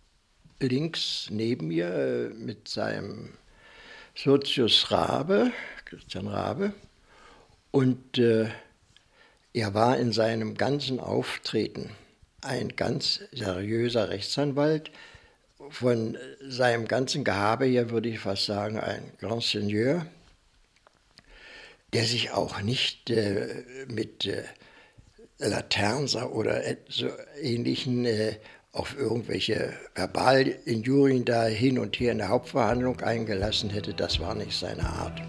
links neben mir mit seinem Sozius Rabe, Christian Rabe, und er war in seinem ganzen Auftreten ein ganz seriöser Rechtsanwalt. Von seinem ganzen Gehabe her würde ich fast sagen, ein Grand Seigneur, der sich auch nicht mit Laternser oder so ähnlichen auf irgendwelche Verbalinjurien da hin und her in der Hauptverhandlung eingelassen hätte. Das war nicht seine Art.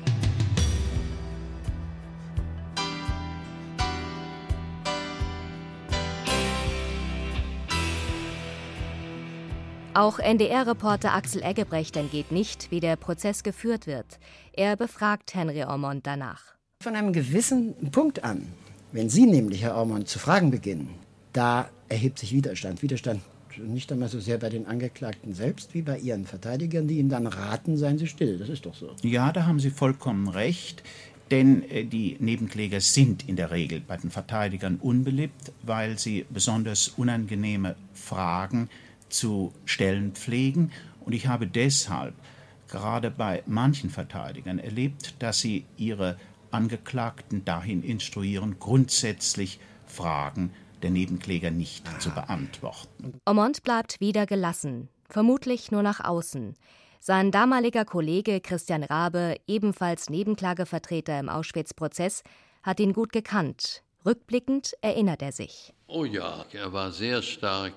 Auch NDR-Reporter Axel Eggebrecht entgeht nicht, wie der Prozess geführt wird. Er befragt Henry Ormond danach.
Von einem gewissen Punkt an, wenn Sie nämlich, Herr Ormond, zu fragen beginnen, da erhebt sich Widerstand. Widerstand nicht einmal so sehr bei den Angeklagten selbst wie bei ihren Verteidigern, die ihnen dann raten, seien Sie still. Das ist doch so.
Ja, da haben Sie vollkommen recht. Denn die Nebenkläger sind in der Regel bei den Verteidigern unbeliebt, weil sie besonders unangenehme Fragen zu stellen pflegen. Und ich habe deshalb gerade bei manchen Verteidigern erlebt, dass sie ihre Angeklagten dahin instruieren, grundsätzlich Fragen der Nebenkläger nicht zu beantworten.
Ormond bleibt wieder gelassen, vermutlich nur nach außen. Sein damaliger Kollege Christian Rabe, ebenfalls Nebenklagevertreter im Auschwitz-Prozess, hat ihn gut gekannt. Rückblickend erinnert er sich.
Oh ja, er war sehr stark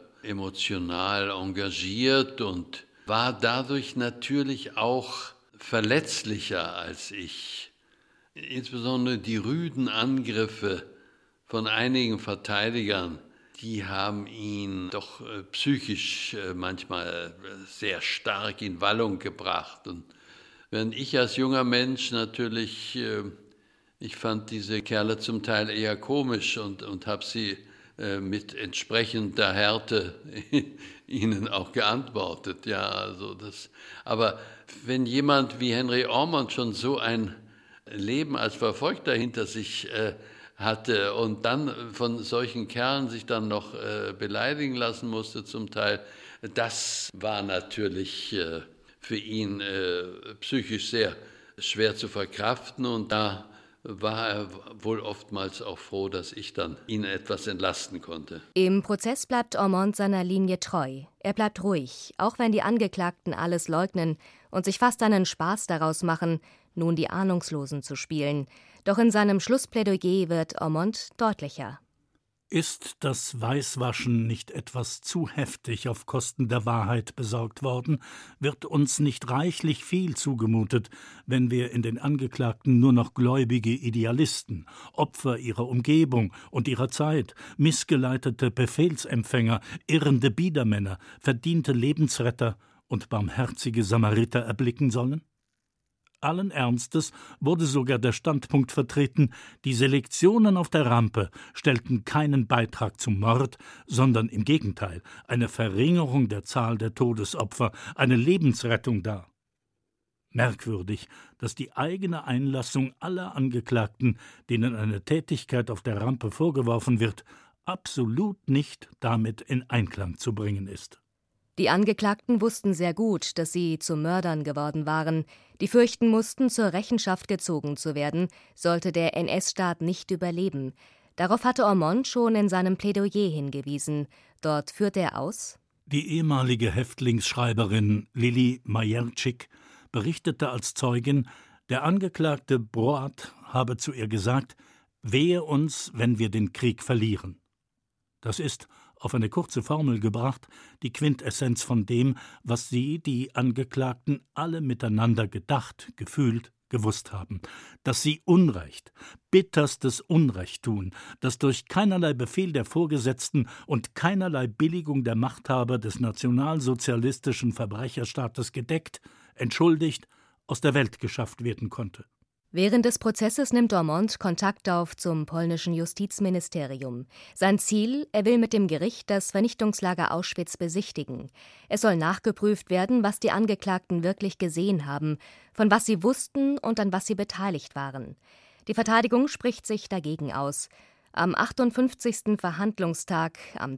emotional engagiert und war dadurch natürlich auch verletzlicher als ich. Insbesondere die rüden Angriffe von einigen Verteidigern, die haben ihn doch psychisch manchmal sehr stark in Wallung gebracht. Und während ich als junger Mensch natürlich, ich fand diese Kerle zum Teil eher komisch und habe sie mit entsprechender Härte ihnen auch geantwortet. Ja, also das. Aber wenn jemand wie Henry Ormond schon so ein Leben als Verfolgter hinter sich hatte und dann von solchen Kerlen sich dann noch beleidigen lassen musste zum Teil, das war natürlich für ihn psychisch sehr schwer zu verkraften und da war er wohl oftmals auch froh, dass ich dann ihn etwas entlasten konnte.
Im Prozess bleibt Ormond seiner Linie treu. Er bleibt ruhig, auch wenn die Angeklagten alles leugnen und sich fast einen Spaß daraus machen, nun die Ahnungslosen zu spielen. Doch in seinem Schlussplädoyer wird Ormond deutlicher.
Ist das Weißwaschen nicht etwas zu heftig auf Kosten der Wahrheit besorgt worden, wird uns nicht reichlich viel zugemutet, wenn wir in den Angeklagten nur noch gläubige Idealisten, Opfer ihrer Umgebung und ihrer Zeit, missgeleitete Befehlsempfänger, irrende Biedermänner, verdiente Lebensretter und barmherzige Samariter erblicken sollen? Allen Ernstes wurde sogar der Standpunkt vertreten, die Selektionen auf der Rampe stellten keinen Beitrag zum Mord, sondern im Gegenteil eine Verringerung der Zahl der Todesopfer, eine Lebensrettung dar. Merkwürdig, dass die eigene Einlassung aller Angeklagten, denen eine Tätigkeit auf der Rampe vorgeworfen wird, absolut nicht damit in Einklang zu bringen ist.
Die Angeklagten wussten sehr gut, dass sie zu Mördern geworden waren, die fürchten mussten, zur Rechenschaft gezogen zu werden, sollte der NS-Staat nicht überleben. Darauf hatte Ormond schon in seinem Plädoyer hingewiesen. Dort führte er aus:
Die ehemalige Häftlingsschreiberin Lili Majerczyk berichtete als Zeugin, der Angeklagte Broat habe zu ihr gesagt: Wehe uns, wenn wir den Krieg verlieren. Das ist, auf eine kurze Formel gebracht, die Quintessenz von dem, was sie, die Angeklagten, alle miteinander gedacht, gefühlt, gewusst haben, dass sie Unrecht, bitterstes Unrecht tun, das durch keinerlei Befehl der Vorgesetzten und keinerlei Billigung der Machthaber des nationalsozialistischen Verbrecherstaates gedeckt, entschuldigt, aus der Welt geschafft werden konnte.
Während des Prozesses nimmt Ormond Kontakt auf zum polnischen Justizministerium. Sein Ziel: er will mit dem Gericht das Vernichtungslager Auschwitz besichtigen. Es soll nachgeprüft werden, was die Angeklagten wirklich gesehen haben, von was sie wussten und an was sie beteiligt waren. Die Verteidigung spricht sich dagegen aus. Am 58. Verhandlungstag, am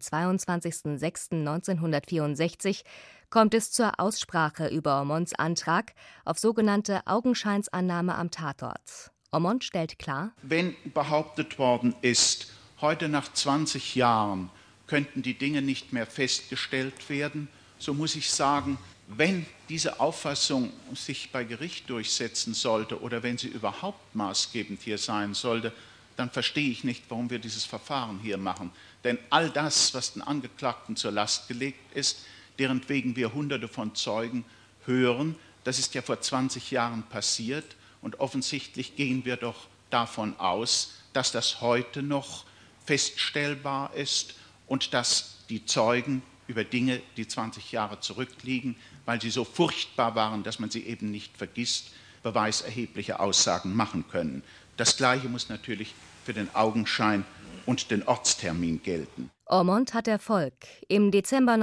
22.06.1964, kommt es zur Aussprache über Ormonds Antrag auf sogenannte Augenscheinsannahme am Tatort. Ormond stellt klar:
Wenn behauptet worden ist, heute nach 20 Jahren könnten die Dinge nicht mehr festgestellt werden, so muss ich sagen, wenn diese Auffassung sich bei Gericht durchsetzen sollte oder wenn sie überhaupt maßgebend hier sein sollte, dann verstehe ich nicht, warum wir dieses Verfahren hier machen. Denn all das, was den Angeklagten zur Last gelegt ist, deren wegen wir Hunderte von Zeugen hören, das ist ja vor 20 Jahren passiert. Und offensichtlich gehen wir doch davon aus, dass das heute noch feststellbar ist und dass die Zeugen über Dinge, die 20 Jahre zurückliegen, weil sie so furchtbar waren, dass man sie eben nicht vergisst, beweiserhebliche Aussagen machen können. Das Gleiche muss natürlich für den Augenschein und den Ortstermin gelten.
Ormond hat Erfolg. Im Dezember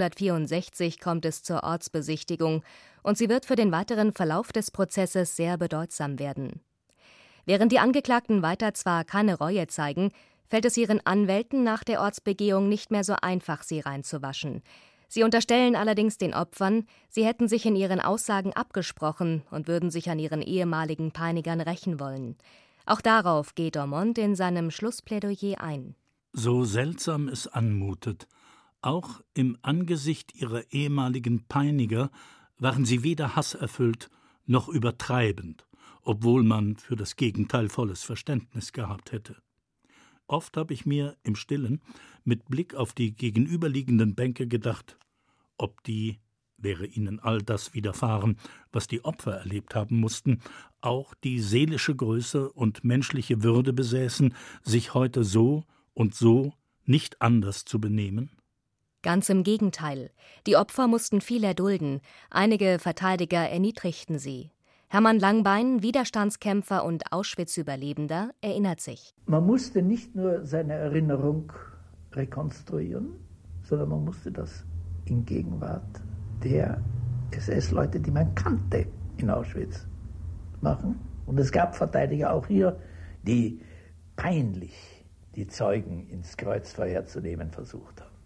1964 kommt es zur Ortsbesichtigung und sie wird für den weiteren Verlauf des Prozesses sehr bedeutsam werden. Während die Angeklagten weiter zwar keine Reue zeigen, fällt es ihren Anwälten nach der Ortsbegehung nicht mehr so einfach, sie reinzuwaschen. Sie unterstellen allerdings den Opfern, sie hätten sich in ihren Aussagen abgesprochen und würden sich an ihren ehemaligen Peinigern rächen wollen. Auch darauf geht Ormond in seinem Schlussplädoyer ein.
So seltsam es anmutet, auch im Angesicht ihrer ehemaligen Peiniger waren sie weder hasserfüllt noch übertreibend, obwohl man für das Gegenteil volles Verständnis gehabt hätte. Oft habe ich mir im Stillen mit Blick auf die gegenüberliegenden Bänke gedacht, ob die, wäre ihnen all das widerfahren, was die Opfer erlebt haben mussten, auch die seelische Größe und menschliche Würde besäßen, sich heute so und so nicht anders zu benehmen?
Ganz im Gegenteil. Die Opfer mussten viel erdulden. Einige Verteidiger erniedrigten sie. Hermann Langbein, Widerstandskämpfer und Auschwitz-Überlebender, erinnert sich:
Man musste nicht nur seine Erinnerung rekonstruieren, sondern man musste das in Gegenwart der SS-Leute, die man kannte in Auschwitz, machen. Und es gab Verteidiger auch hier, die peinlich die Zeugen ins Kreuzfeuer zu nehmen versucht haben.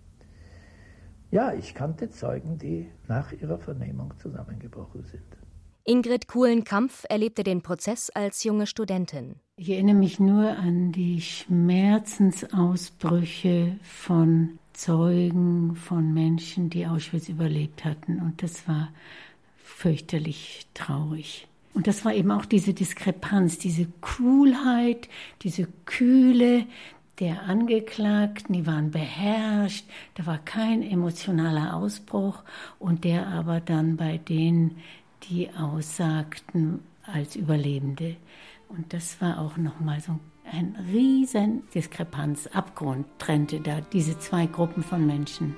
Ja, ich kannte Zeugen, die nach ihrer Vernehmung zusammengebrochen sind.
Ingrid Kuhlen-Kampf erlebte den Prozess als junge Studentin.
Ich erinnere mich nur an die Schmerzensausbrüche von Zeugen, von Menschen, die Auschwitz überlebt hatten. Und das war fürchterlich traurig. Und das war eben auch diese Diskrepanz, diese Coolheit, diese Kühle, der Angeklagten, die waren beherrscht, da war kein emotionaler Ausbruch und der aber dann bei denen, die aussagten als Überlebende. Und das war auch nochmal so ein riesen Diskrepanz, Abgrund trennte da diese zwei Gruppen von Menschen.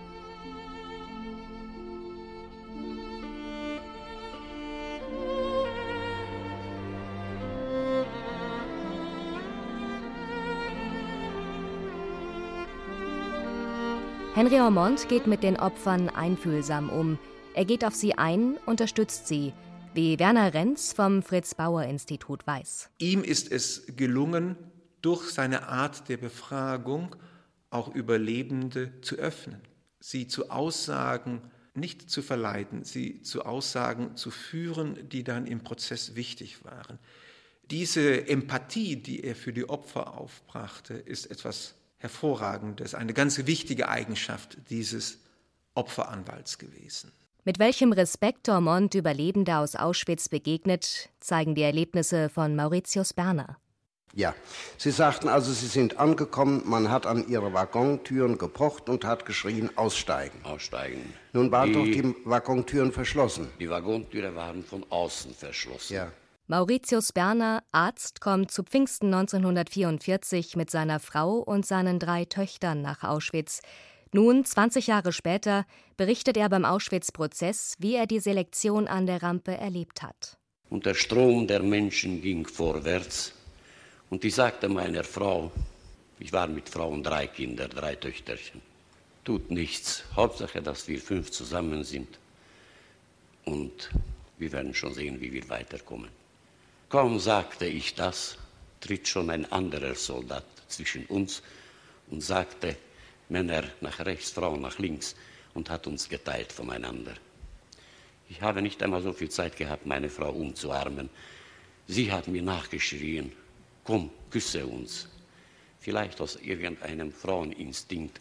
Henry Ormond geht mit den Opfern einfühlsam um. Er geht auf sie ein, unterstützt sie, wie Werner Renz vom Fritz-Bauer-Institut weiß.
Ihm ist es gelungen, durch seine Art der Befragung auch Überlebende zu öffnen, sie zu Aussagen nicht zu verleiten, sie zu Aussagen zu führen, die dann im Prozess wichtig waren. Diese Empathie, die er für die Opfer aufbrachte, ist etwas Hervorragendes, eine ganz wichtige Eigenschaft dieses Opferanwalts gewesen.
Mit welchem Respekt Ormond Überlebende aus Auschwitz begegnet, zeigen die Erlebnisse von Mauritius Berner.
Ja, Sie sagten also, Sie sind angekommen, man hat an Ihre Waggontüren gepocht und hat geschrien, aussteigen.
Aussteigen.
Nun waren doch die Waggontüren verschlossen.
Die Waggontüren waren von außen verschlossen.
Ja.
Mauritius Berner, Arzt, kommt zu Pfingsten 1944 mit seiner Frau und seinen 3 Töchtern nach Auschwitz. Nun, 20 Jahre später, berichtet er beim Auschwitz-Prozess, wie er die Selektion an der Rampe erlebt hat.
Und der Strom der Menschen ging vorwärts. Und ich sagte meiner Frau, ich war mit Frau und 3 Kinder, 3 Töchterchen, tut nichts, Hauptsache, dass wir 5 zusammen sind. Und wir werden schon sehen, wie wir weiterkommen. Kaum sagte ich das, tritt schon ein anderer Soldat zwischen uns und sagte, Männer nach rechts, Frauen nach links, und hat uns geteilt voneinander. Ich habe nicht einmal so viel Zeit gehabt, meine Frau umzuarmen. Sie hat mir nachgeschrien, komm, küsse uns. Vielleicht aus irgendeinem Fraueninstinkt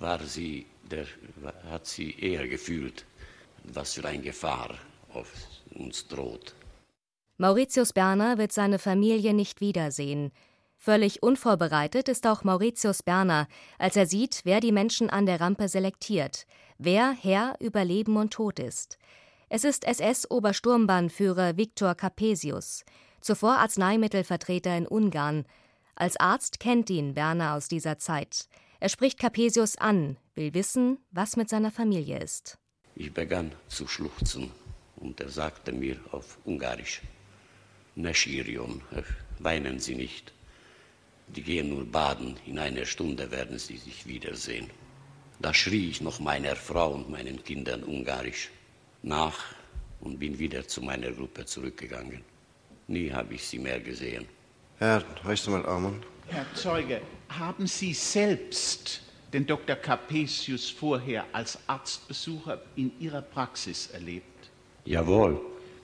hat sie eher gefühlt, was für eine Gefahr auf uns droht.
Mauritius Berner wird seine Familie nicht wiedersehen. Völlig unvorbereitet ist auch Mauritius Berner, als er sieht, wer die Menschen an der Rampe selektiert, wer Herr über Leben und Tod ist. Es ist SS-Obersturmbannführer Viktor Capesius, zuvor Arzneimittelvertreter in Ungarn. Als Arzt kennt ihn Berner aus dieser Zeit. Er spricht Capesius an, will wissen, was mit seiner Familie ist.
Ich begann zu schluchzen und er sagte mir auf Ungarisch, Neschirion, weinen Sie nicht. Die gehen nur baden, in einer Stunde werden sie sich wiedersehen. Da schrie ich noch meiner Frau und meinen Kindern Ungarisch nach und bin wieder zu meiner Gruppe zurückgegangen. Nie habe ich sie mehr gesehen.
Herr Rechtsanwalt Ormond.
Herr Zeuge, haben Sie selbst den Dr. Capesius vorher als Arztbesucher in Ihrer Praxis erlebt?
Jawohl.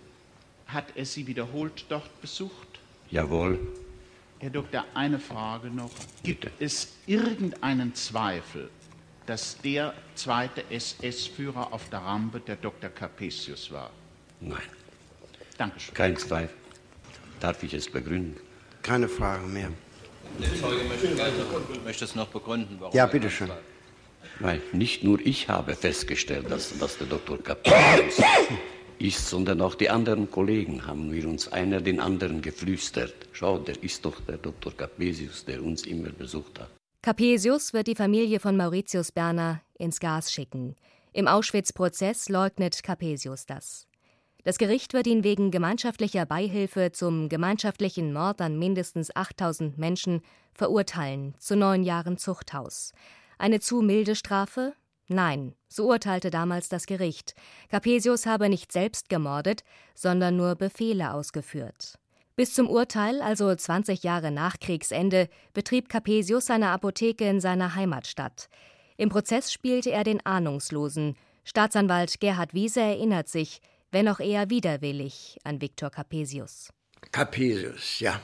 Hat er Sie wiederholt dort besucht?
Jawohl.
Herr Doktor, eine Frage noch. Gibt es irgendeinen Zweifel, dass der zweite SS-Führer auf der Rampe der Dr. Capesius war?
Nein.
Dankeschön.
Kein Zweifel. Darf ich es begründen?
Keine Frage mehr.
Der Zeuge möchte es noch begründen, warum.
Ja, bitteschön.
Weil nicht nur ich habe festgestellt, dass das der Dr. Capesius ist, sondern auch die anderen Kollegen haben wir uns einer den anderen geflüstert. Schau, der ist doch der Dr. Capesius, der uns immer besucht hat.
Capesius wird die Familie von Mauritius Berner ins Gas schicken. Im Auschwitz-Prozess leugnet Capesius das. Das Gericht wird ihn wegen gemeinschaftlicher Beihilfe zum gemeinschaftlichen Mord an mindestens 8.000 Menschen verurteilen zu 9 Jahren Zuchthaus. Eine zu milde Strafe? Nein, so urteilte damals das Gericht. Capesius habe nicht selbst gemordet, sondern nur Befehle ausgeführt. Bis zum Urteil, also 20 Jahre nach Kriegsende, betrieb Capesius seine Apotheke in seiner Heimatstadt. Im Prozess spielte er den Ahnungslosen. Staatsanwalt Gerhard Wiese erinnert sich, wenn auch eher widerwillig, an Viktor Capesius.
Capesius, ja.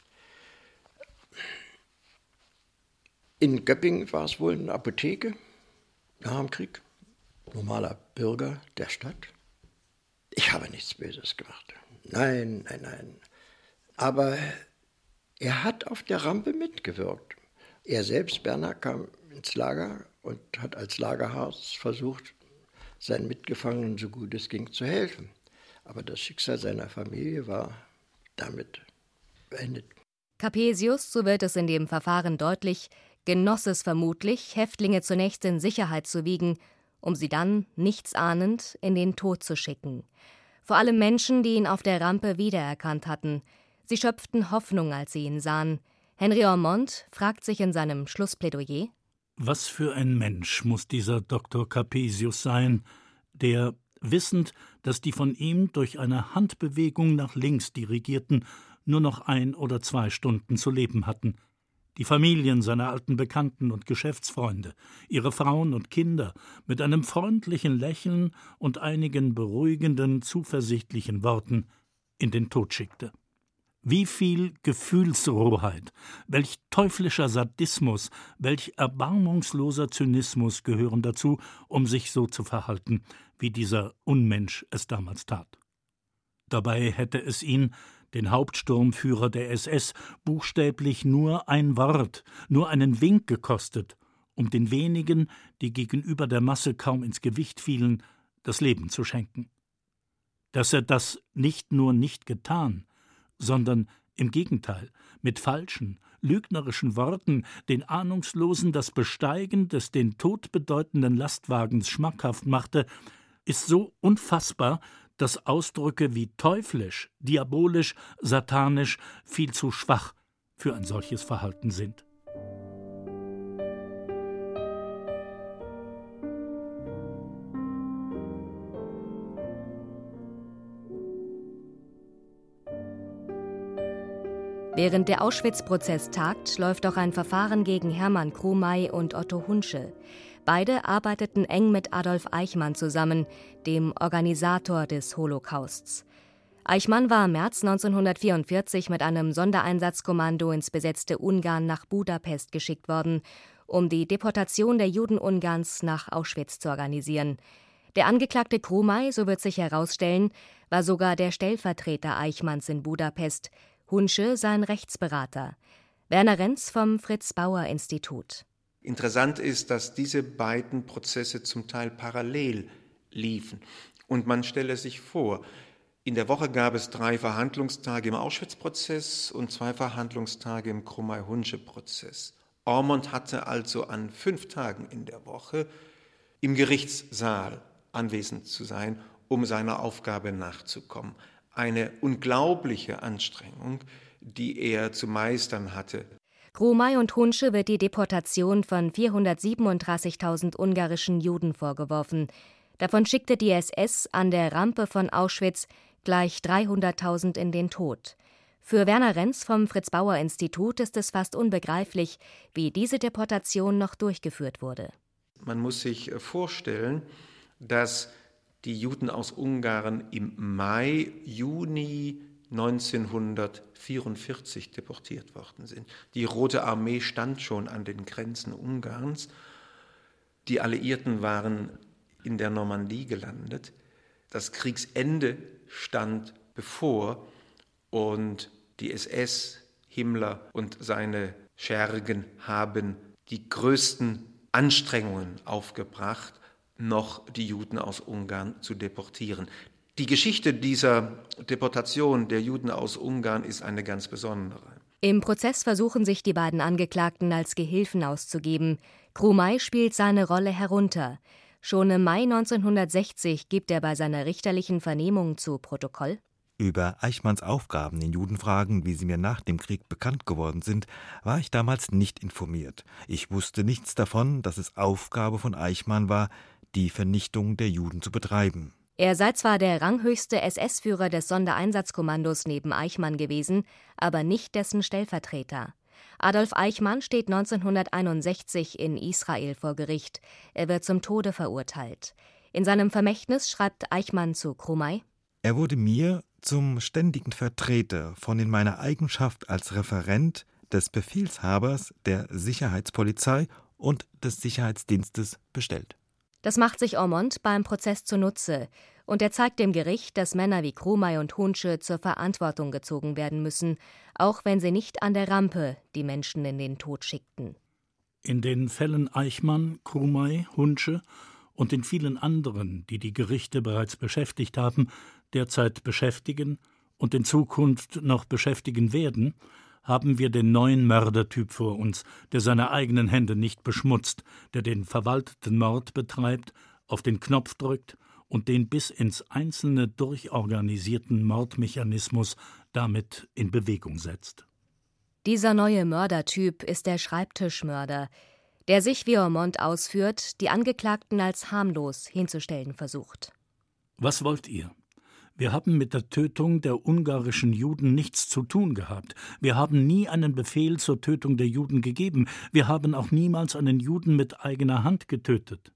In Göppingen war es wohl eine Apotheke nach dem Krieg. Normaler Bürger der Stadt. Ich habe nichts Böses gemacht. Nein. Aber er hat auf der Rampe mitgewirkt. Er selbst, Bernhard, kam ins Lager und hat als Lagerhaus versucht, seinen Mitgefangenen so gut es ging zu helfen. Aber das Schicksal seiner Familie war damit beendet.
Capesius, so wird es in dem Verfahren deutlich, genoss es vermutlich, Häftlinge zunächst in Sicherheit zu wiegen, um sie dann, nichtsahnend, in den Tod zu schicken. Vor allem Menschen, die ihn auf der Rampe wiedererkannt hatten. Sie schöpften Hoffnung, als sie ihn sahen. Henry Ormond fragt sich in seinem Schlussplädoyer:
Was für ein Mensch muss dieser Dr. Capesius sein, der, wissend, dass die von ihm durch eine Handbewegung nach links dirigierten, nur noch 1 oder 2 Stunden zu leben hatten, die Familien seiner alten Bekannten und Geschäftsfreunde, ihre Frauen und Kinder mit einem freundlichen Lächeln und einigen beruhigenden, zuversichtlichen Worten in den Tod schickte. Wie viel Gefühlsrohheit, welch teuflischer Sadismus, welch erbarmungsloser Zynismus gehören dazu, um sich so zu verhalten, wie dieser Unmensch es damals tat. Dabei hätte es ihn, den Hauptsturmführer der SS, buchstäblich nur ein Wort, nur einen Wink gekostet, um den wenigen, die gegenüber der Masse kaum ins Gewicht fielen, das Leben zu schenken. Dass er das nicht nur nicht getan, sondern im Gegenteil mit falschen, lügnerischen Worten den Ahnungslosen das Besteigen des den Tod bedeutenden Lastwagens schmackhaft machte, ist so unfassbar, dass Ausdrücke wie teuflisch, diabolisch, satanisch viel zu schwach für ein solches Verhalten sind.
Während der Auschwitz-Prozess tagt, läuft auch ein Verfahren gegen Hermann Krumey und Otto Hunsche. Beide arbeiteten eng mit Adolf Eichmann zusammen, dem Organisator des Holocausts. Eichmann war im März 1944 mit einem Sondereinsatzkommando ins besetzte Ungarn nach Budapest geschickt worden, um die Deportation der Juden Ungarns nach Auschwitz zu organisieren. Der Angeklagte Krumey, so wird sich herausstellen, war sogar der Stellvertreter Eichmanns in Budapest, Hunsche sein Rechtsberater. Werner Renz vom Fritz-Bauer-Institut.
Interessant ist, dass diese beiden Prozesse zum Teil parallel liefen. Und man stelle sich vor, in der Woche gab es 3 Verhandlungstage im Auschwitz-Prozess und 2 Verhandlungstage im Krumey-Hunsche-Prozess. Ormond hatte also an 5 Tagen in der Woche im Gerichtssaal anwesend zu sein, um seiner Aufgabe nachzukommen. Eine unglaubliche Anstrengung, die er zu meistern hatte.
Krumey und Hunsche wird die Deportation von 437.000 ungarischen Juden vorgeworfen. Davon schickte die SS an der Rampe von Auschwitz gleich 300.000 in den Tod. Für Werner Renz vom Fritz-Bauer-Institut ist es fast unbegreiflich, wie diese Deportation noch durchgeführt wurde.
Man muss sich vorstellen, dass die Juden aus Ungarn im Mai, Juni 1944 deportiert worden sind. Die Rote Armee stand schon an den Grenzen Ungarns. Die Alliierten waren in der Normandie gelandet. Das Kriegsende stand bevor und die SS, Himmler und seine Schergen haben die größten Anstrengungen aufgebracht, noch die Juden aus Ungarn zu deportieren. Die Geschichte dieser Deportation der Juden aus Ungarn ist eine ganz besondere.
Im Prozess versuchen sich die beiden Angeklagten als Gehilfen auszugeben. Krumey spielt seine Rolle herunter. Schon im Mai 1960 gibt er bei seiner richterlichen Vernehmung zu Protokoll:
Über Eichmanns Aufgaben in Judenfragen, wie sie mir nach dem Krieg bekannt geworden sind, war ich damals nicht informiert. Ich wusste nichts davon, dass es Aufgabe von Eichmann war, die Vernichtung der Juden zu betreiben.
Er sei zwar der ranghöchste SS-Führer des Sondereinsatzkommandos neben Eichmann gewesen, aber nicht dessen Stellvertreter. Adolf Eichmann steht 1961 in Israel vor Gericht. Er wird zum Tode verurteilt. In seinem Vermächtnis schreibt Eichmann zu Krumey:
Er wurde mir zum ständigen Vertreter von in meiner Eigenschaft als Referent des Befehlshabers der Sicherheitspolizei und des Sicherheitsdienstes bestellt.
Das macht sich Ormond beim Prozess zunutze, und er zeigt dem Gericht, dass Männer wie Krumey und Hunsche zur Verantwortung gezogen werden müssen, auch wenn sie nicht an der Rampe die Menschen in den Tod schickten.
In den Fällen Eichmann, Krumay, Hunsche und den vielen anderen, die die Gerichte bereits beschäftigt haben, derzeit beschäftigen und in Zukunft noch beschäftigen werden, haben wir den neuen Mördertyp vor uns, der seine eigenen Hände nicht beschmutzt, der den verwalteten Mord betreibt, auf den Knopf drückt und den bis ins Einzelne durchorganisierten Mordmechanismus damit in Bewegung setzt.
Dieser neue Mördertyp ist der Schreibtischmörder, der sich, wie Ormond ausführt, die Angeklagten als harmlos hinzustellen versucht.
Was wollt ihr? Wir haben mit der Tötung der ungarischen Juden nichts zu tun gehabt. Wir haben nie einen Befehl zur Tötung der Juden gegeben. Wir haben auch niemals einen Juden mit eigener Hand getötet.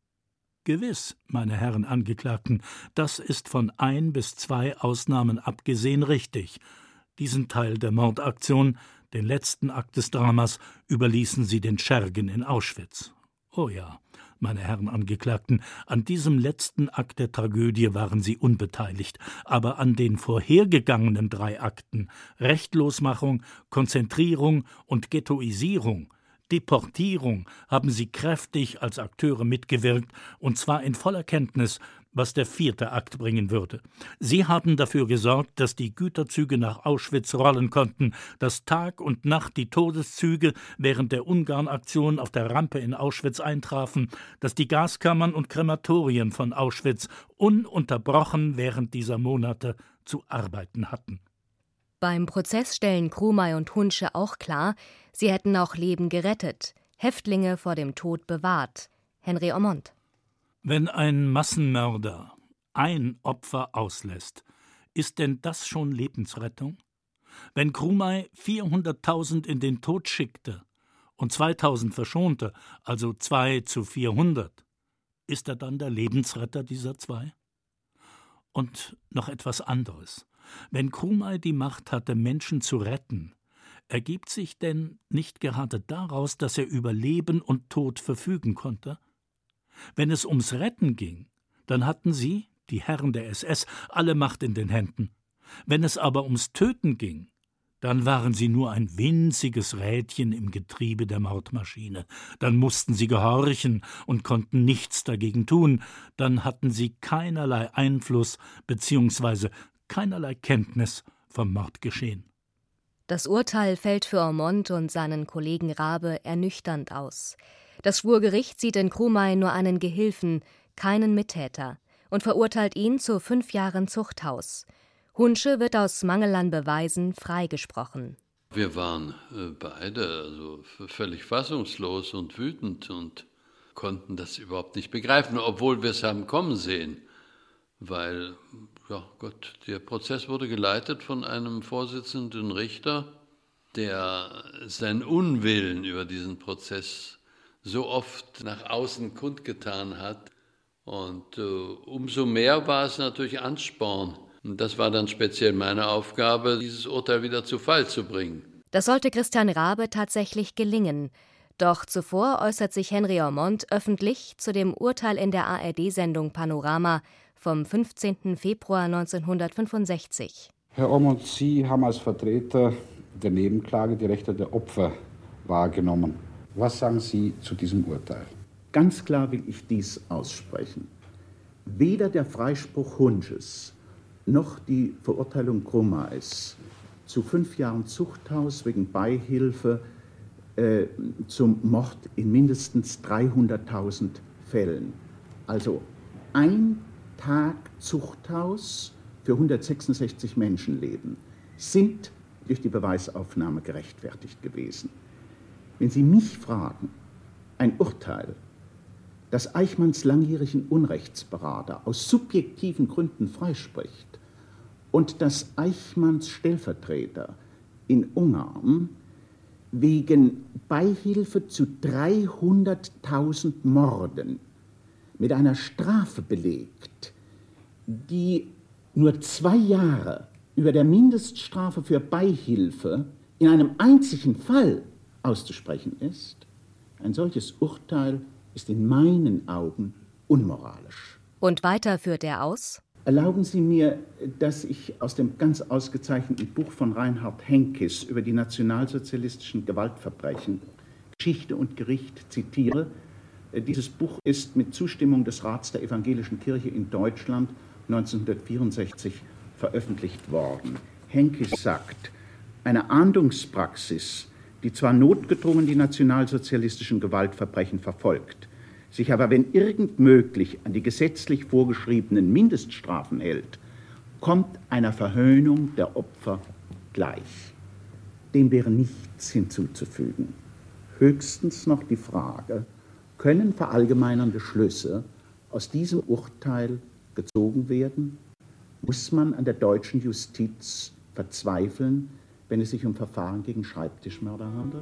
Gewiss, meine Herren Angeklagten, das ist von 1 bis 2 Ausnahmen abgesehen richtig. Diesen Teil der Mordaktion, den letzten Akt des Dramas, überließen sie den Schergen in Auschwitz. Oh ja, meine Herren Angeklagten, an diesem letzten Akt der Tragödie waren sie unbeteiligt, aber an den vorhergegangenen 3 Akten Rechtlosmachung, Konzentrierung und Ghettoisierung, Deportierung haben sie kräftig als Akteure mitgewirkt, und zwar in voller Kenntnis, was der 4. Akt bringen würde. Sie haben dafür gesorgt, dass die Güterzüge nach Auschwitz rollen konnten, dass Tag und Nacht die Todeszüge während der Ungarn-Aktion auf der Rampe in Auschwitz eintrafen, dass die Gaskammern und Krematorien von Auschwitz ununterbrochen während dieser Monate zu arbeiten hatten.
Beim Prozess stellen Krumay und Hunsche auch klar, sie hätten auch Leben gerettet, Häftlinge vor dem Tod bewahrt. Henry Ormond.
Wenn ein Massenmörder ein Opfer auslässt, ist denn das schon Lebensrettung? Wenn Krumay 400.000 in den Tod schickte und 2.000 verschonte, also 2 zu 400, ist er dann der Lebensretter dieser 2? Und noch etwas anderes. Wenn Krumay die Macht hatte, Menschen zu retten, ergibt sich denn nicht gerade daraus, dass er über Leben und Tod verfügen konnte? Wenn es ums Retten ging, dann hatten sie, die Herren der SS, alle Macht in den Händen. Wenn es aber ums Töten ging, dann waren sie nur ein winziges Rädchen im Getriebe der Mordmaschine. Dann mussten sie gehorchen und konnten nichts dagegen tun. Dann hatten sie keinerlei Einfluss bzw. keinerlei Kenntnis vom Mordgeschehen.
Das Urteil fällt für Ormond und seinen Kollegen Raabe ernüchternd aus. Das Schwurgericht sieht in Krumay nur einen Gehilfen, keinen Mittäter, und verurteilt ihn zu 5 Jahren Zuchthaus. Hunsche wird aus Mangel an Beweisen freigesprochen.
Wir waren beide völlig fassungslos und wütend und konnten das überhaupt nicht begreifen, obwohl wir es haben kommen sehen. Weil, der Prozess wurde geleitet von einem vorsitzenden Richter, der seinen Unwillen über diesen Prozess so oft nach außen kundgetan hat. Und umso mehr war es natürlich Ansporn. Und das war dann speziell meine Aufgabe, dieses Urteil wieder zu Fall zu bringen.
Das sollte Christian Raabe tatsächlich gelingen. Doch zuvor äußert sich Henry Ormond öffentlich zu dem Urteil in der ARD-Sendung Panorama vom 15. Februar 1965.
Herr Ormond, Sie haben als Vertreter der Nebenklage die Rechte der Opfer wahrgenommen. Was sagen Sie zu diesem Urteil?
Ganz klar will ich dies aussprechen. Weder der Freispruch Hunsches noch die Verurteilung Krumays zu 5 Jahren Zuchthaus wegen Beihilfe zum Mord in mindestens 300.000 Fällen. Also ein Tag Zuchthaus für 166 Menschenleben sind durch die Beweisaufnahme gerechtfertigt gewesen. Wenn Sie mich fragen, ein Urteil, das Eichmanns langjährigen Unrechtsberater aus subjektiven Gründen freispricht und das Eichmanns Stellvertreter in Ungarn wegen Beihilfe zu 300.000 Morden mit einer Strafe belegt, die nur 2 Jahre über der Mindeststrafe für Beihilfe in einem einzigen Fall auszusprechen ist, ein solches Urteil ist in meinen Augen unmoralisch.
Und weiter führt er aus:
Erlauben Sie mir, dass ich aus dem ganz ausgezeichneten Buch von Reinhard Henkes über die nationalsozialistischen Gewaltverbrechen Geschichte und Gericht zitiere. Dieses Buch ist mit Zustimmung des Rats der Evangelischen Kirche in Deutschland 1964 veröffentlicht worden. Henkes sagt, eine Ahndungspraxis, die zwar notgedrungen die nationalsozialistischen Gewaltverbrechen verfolgt, sich aber, wenn irgend möglich, an die gesetzlich vorgeschriebenen Mindeststrafen hält, kommt einer Verhöhnung der Opfer gleich. Dem wäre nichts hinzuzufügen. Höchstens noch die Frage, können verallgemeinernde Schlüsse aus diesem Urteil gezogen werden? Muss man an der deutschen Justiz verzweifeln, wenn es sich um Verfahren gegen Schreibtischmörder handelt?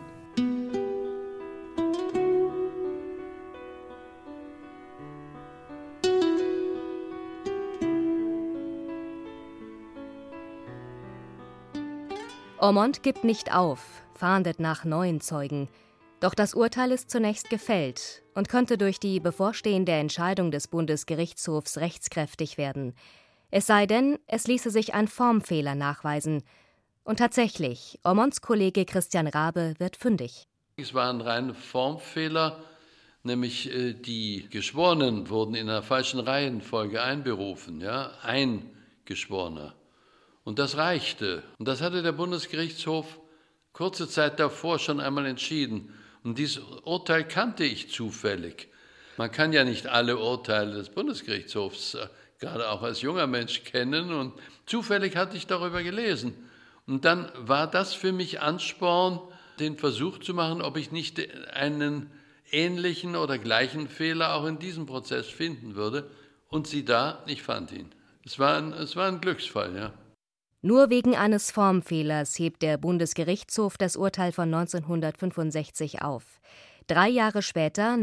Ormond gibt nicht auf, fahndet nach neuen Zeugen. Doch das Urteil ist zunächst gefällt und könnte durch die bevorstehende Entscheidung des Bundesgerichtshofs rechtskräftig werden. Es sei denn, es ließe sich ein Formfehler nachweisen. Und tatsächlich, Ormonds Kollege Christian Rabe wird fündig.
Es war ein reiner Formfehler, nämlich die Geschworenen wurden in einer falschen Reihenfolge einberufen, ja? Ein Geschworener. Und das reichte. Und das hatte der Bundesgerichtshof kurze Zeit davor schon einmal entschieden. Und dieses Urteil kannte ich zufällig. Man kann ja nicht alle Urteile des Bundesgerichtshofs, gerade auch als junger Mensch, kennen. Und zufällig hatte ich darüber gelesen. Und dann war das für mich Ansporn, den Versuch zu machen, ob ich nicht einen ähnlichen oder gleichen Fehler auch in diesem Prozess finden würde. Und sieh da, ich fand ihn. Es war ein Glücksfall, ja.
Nur wegen eines Formfehlers hebt der Bundesgerichtshof das Urteil von 1965 auf. 3 Jahre später,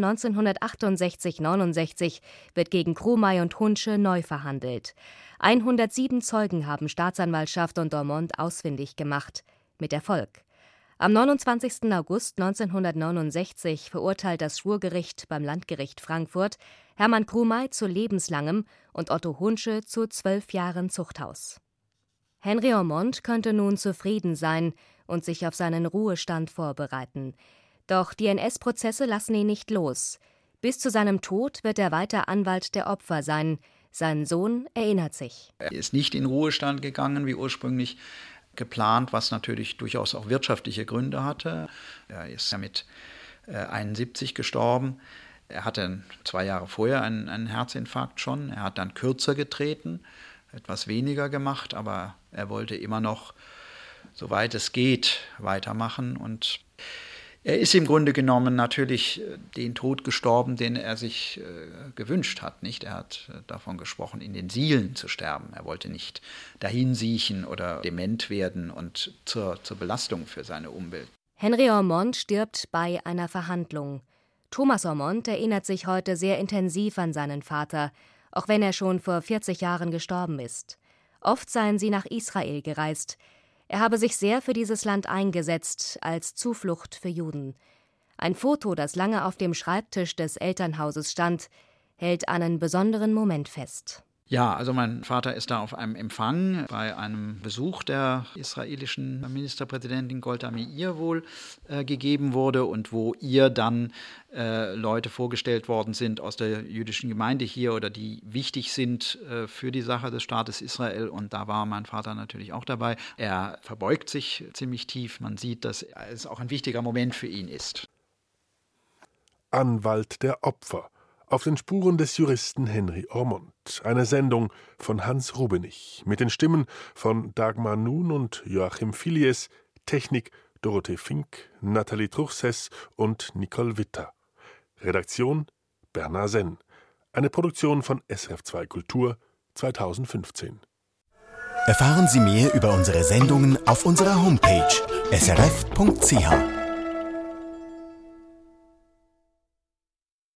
1968/69, wird gegen Krumey und Hunsche neu verhandelt. 107 Zeugen haben Staatsanwaltschaft und Ormond ausfindig gemacht. Mit Erfolg. Am 29. August 1969 verurteilt das Schwurgericht beim Landgericht Frankfurt Hermann Krumey zu lebenslangem und Otto Hunsche zu 12 Jahren Zuchthaus. Henry Ormond könnte nun zufrieden sein und sich auf seinen Ruhestand vorbereiten. Doch die NS-Prozesse lassen ihn nicht los. Bis zu seinem Tod wird er weiter Anwalt der Opfer sein. Sein Sohn erinnert sich.
Er ist nicht in Ruhestand gegangen, wie ursprünglich geplant, was natürlich durchaus auch wirtschaftliche Gründe hatte. Er ist ja mit 71 gestorben. Er hatte 2 Jahre vorher einen Herzinfarkt schon. Er hat dann kürzer getreten, etwas weniger gemacht, aber er wollte immer noch, soweit es geht, weitermachen. Und er ist im Grunde genommen natürlich den Tod gestorben, den er sich gewünscht hat. Nicht? Er hat davon gesprochen, in den Sielen zu sterben. Er wollte nicht dahinsiechen oder dement werden und zur Belastung für seine Umwelt.
Henry Ormond stirbt bei einer Verhandlung. Thomas Ormond erinnert sich heute sehr intensiv an seinen Vater, auch wenn er schon vor 40 Jahren gestorben ist. Oft seien sie nach Israel gereist. Er habe sich sehr für dieses Land eingesetzt, als Zuflucht für Juden. Ein Foto, das lange auf dem Schreibtisch des Elternhauses stand, hält einen besonderen Moment fest.
Ja, also mein Vater ist da auf einem Empfang bei einem Besuch der israelischen Ministerpräsidentin Golda Meir wohl gegeben wurde und wo ihr dann Leute vorgestellt worden sind aus der jüdischen Gemeinde hier oder die wichtig sind für die Sache des Staates Israel, und da war mein Vater natürlich auch dabei. Er verbeugt sich ziemlich tief, man sieht, dass es auch ein wichtiger Moment für ihn ist.
Anwalt der Opfer. Auf den Spuren des Juristen Henry Ormond. Eine Sendung von Hans Rubenich mit den Stimmen von Dagmar Nun und Joachim Filies, Technik Dorothee Fink, Nathalie Truchsess und Nicole Witter. Redaktion Bernhard Senn. Eine Produktion von SRF2 Kultur 2015.
Erfahren Sie mehr über unsere Sendungen auf unserer Homepage srf.ch.